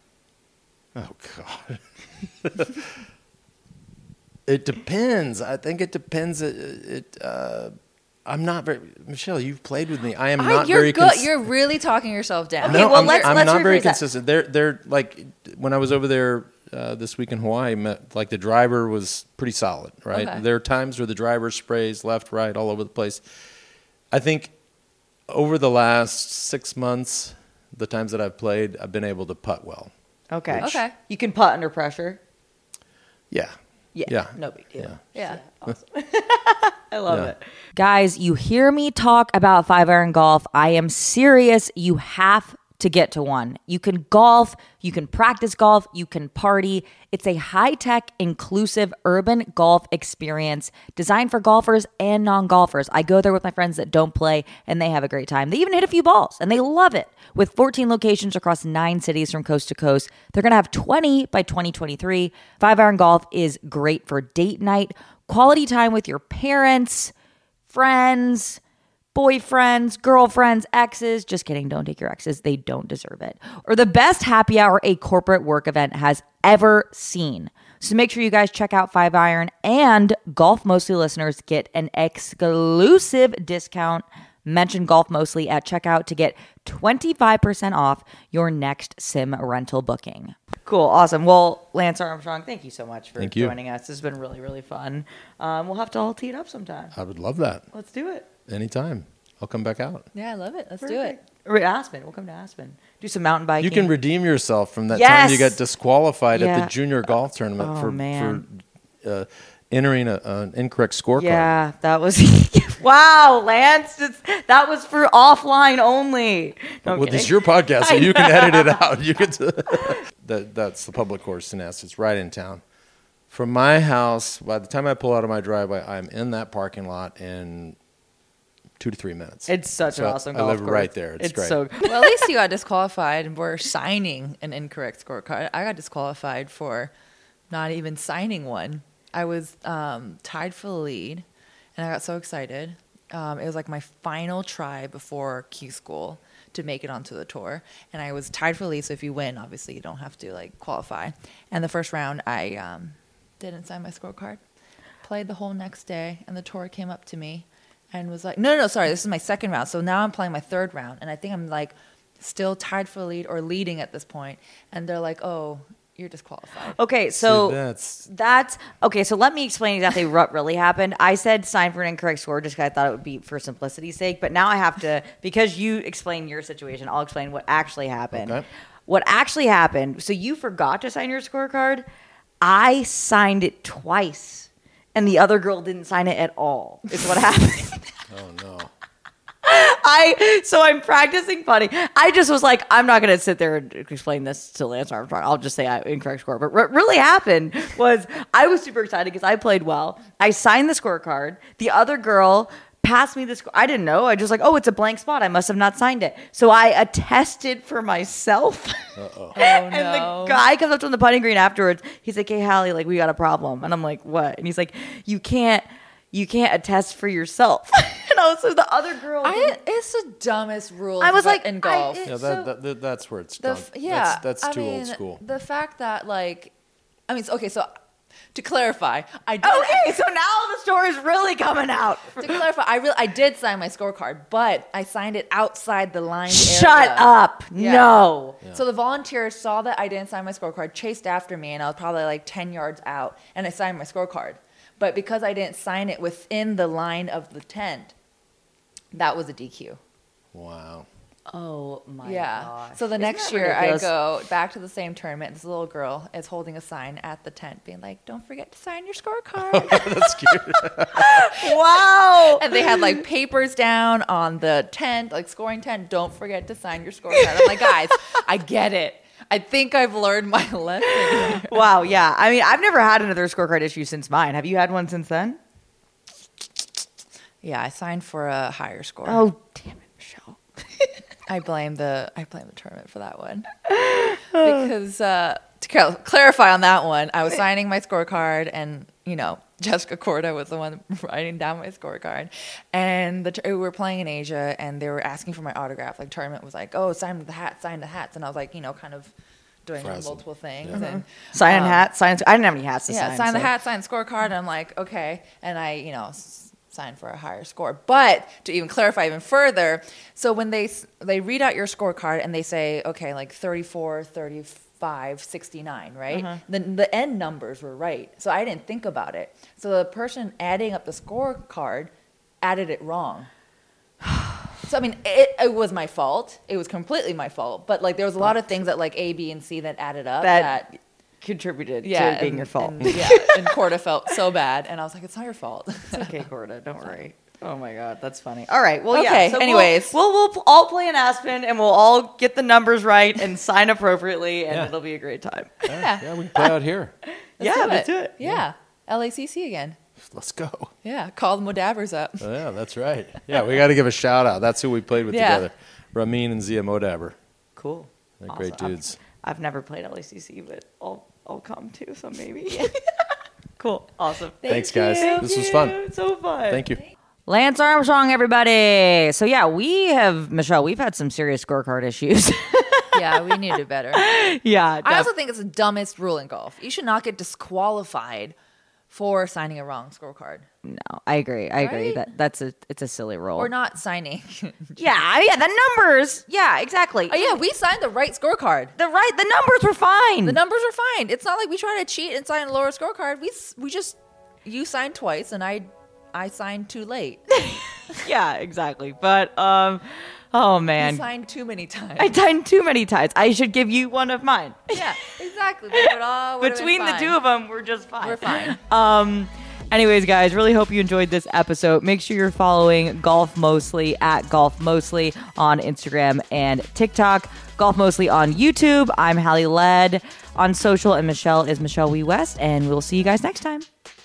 Oh God. It depends. I think it depends. I'm not very. Michelle, you've played with me. I am not you're very. good. You're really talking yourself down. Okay, No, well, I'm let's not very rephrase that. consistent. They're like when I was over there this week in Hawaii. Like the driver was pretty solid, right? Okay. There are times where the driver sprays left, right, all over the place. I think over the last 6 months, the times that I've played, I've been able to putt well. Okay. Okay. You can putt under pressure. Yeah. Yeah. Yeah. No big deal. Yeah. Yeah. Awesome. I love Yeah. it. Guys, you hear me talk about 5-iron golf. I am serious. You have to get to one. You can golf, you can practice golf, you can party. It's a high-tech, inclusive urban golf experience designed for golfers and non-golfers. I go there with my friends that don't play, and they have a great time. They even hit a few balls, and they love it. With 14 locations across 9 cities from coast to coast, they're going to have 20 by 2023. 5-Iron Golf is great for date night, quality time with your parents, friends, boyfriends, girlfriends, exes. Just kidding. Don't take your exes. They don't deserve it. Or the best happy hour a corporate work event has ever seen. So make sure you guys check out 5-Iron, and Golf Mostly listeners get an exclusive discount. Mention Golf Mostly at checkout to get 25% off your next sim rental booking. Cool. Awesome. Well, Lance Armstrong, thank you so much for joining us. This has been really, really fun. We'll have to all tee it up sometime. I would love that. Let's do it. Anytime. I'll come back out. Yeah, I love it. Let's do it. Or Aspen. We'll come to Aspen. Do some mountain biking. You can redeem yourself from that time you got disqualified at the junior golf tournament for entering an incorrect scorecard. Yeah, that was... Wow, Lance. That was for offline only. No, well, this is your podcast, so you can edit it out. You can. That's the public course in Nest. It's right in town. From my house, by the time I pull out of my driveway, I'm in that parking lot in 2 to 3 minutes. It's such an awesome golf course. I live right there. It's great. Well, at least you got disqualified and were signing an incorrect scorecard. I got disqualified for not even signing one. I was tied for the lead, and I got so excited. It was like my final try before Q School to make it onto the tour, and I was tied for the lead. So if you win, obviously you don't have to like qualify. And the first round, I didn't sign my scorecard. Played the whole next day, and the tour came up to me and was like, no, sorry, this is my second round. So now I'm playing my third round, and I think I'm like still tied for the lead or leading at this point, and they're like, oh, you're disqualified. Okay, so that's okay. So let me explain exactly what really happened. I said sign for an incorrect score just because I thought it would be for simplicity's sake. But now I have to, because you explain your situation, I'll explain what actually happened. Okay. What actually happened, so you forgot to sign your scorecard. I signed it twice, and the other girl didn't sign it at all. Is what happened. Oh, no. So I'm practicing putting. I just was like, I'm not going to sit there and explain this to Lance Armstrong. I'll just say incorrect score. But what really happened was I was super excited because I played well. I signed the scorecard. The other girl passed me the score. I didn't know. I just like, oh, it's a blank spot. I must have not signed it. So I attested for myself. Uh-oh. And the guy comes up to the putting green afterwards. He's like, hey, Hallie, like, we got a problem. And I'm like, what? And he's like, you can't attest for yourself. And I was, so the other girl. It's the dumbest rule. I was like, in golf. That's where it's done. That's too old school. The fact that okay, so to clarify, I did. Okay, so now the story's really coming out. To clarify, I did sign my scorecard, but I signed it outside the line. Shut up! Yeah. No. Yeah. So the volunteers saw that I didn't sign my scorecard, chased after me, and I was probably like 10 yards out, and I signed my scorecard. But because I didn't sign it within the line of the tent, that was a DQ. Wow. Oh, my gosh. So the next year, ridiculous? I go back to the same tournament. This little girl is holding a sign at the tent being like, don't forget to sign your scorecard. That's cute. Wow. And they had like papers down on the tent, like scoring tent. Don't forget to sign your scorecard. I'm like, guys, I get it. I think I've learned my lesson. Wow, yeah. I mean, I've never had another scorecard issue since mine. Have you had one since then? Yeah, I signed for a higher score. Oh, damn it, Michelle. I blame the tournament for that one. Because to clarify on that one, I was signing my scorecard, and Jessica Corda was the one writing down my scorecard. And we were playing in Asia, and they were asking for my autograph. Like, tournament was like, oh, sign the hats. And I was like, kind of doing multiple things. Yeah. And signing hats, I didn't have any hats to sign. Yeah, sign the hat, sign the scorecard. And I'm like, okay. And I, signed for a higher score. But to even clarify even further, so when they read out your scorecard and they say, okay, like 34, 35, 69, right? Uh-huh. Then the end numbers were right. So I didn't think about it. So the person adding up the scorecard added it wrong. So, I mean, it was my fault. It was completely my fault. But, like, there was a lot of things that, like, A, B, and C that added up that contributed to it being your fault. And Corda felt so bad. And I was like, it's not your fault. It's okay, Corda. Don't worry. Oh my god, that's funny. All right, well, Okay, yeah. So anyways. we'll all play in Aspen, and we'll all get the numbers right and sign appropriately, and Yeah. it'll be a great time. Yeah, we can play out here. Let's do it. Yeah. LACC again. Let's go. Yeah. Call the Modavers up. Oh, yeah, that's right. Yeah, we got to give a shout out. That's who we played with Yeah. together. Ramin and Zia Modaber. Cool. They're great Awesome. dudes. I've never played LACC, but I'll come too, so maybe. Cool. Awesome. Thanks, guys. you. This was fun. It's so fun. Thank you. Lance Armstrong, everybody. So yeah, Michelle, we've had some serious scorecard issues. Yeah, we need to do better. Yeah. I also think it's the dumbest rule in golf. You should not get disqualified for signing a wrong scorecard no, I agree. I agree Right? that it's a silly rule. or not signing. Yeah, the numbers. Yeah, exactly. Oh, yeah, we signed the right scorecard. the numbers were fine. The numbers are fine. It's not like we try to cheat and sign a lower scorecard. We just you signed twice and I signed too late. Yeah, exactly. But oh You man, signed too many times. I signed too many times. I should give you one of mine. Yeah, exactly. We would all would've been Between the fine. two of them, we're just fine. We're fine. Anyways, guys, really hope you enjoyed this episode. Make sure you're following Golf Mostly at Golf Mostly on Instagram and TikTok. Golf Mostly on YouTube. I'm Hallie Led on social, and Michelle is Michelle Wee West, and we'll see you guys next time.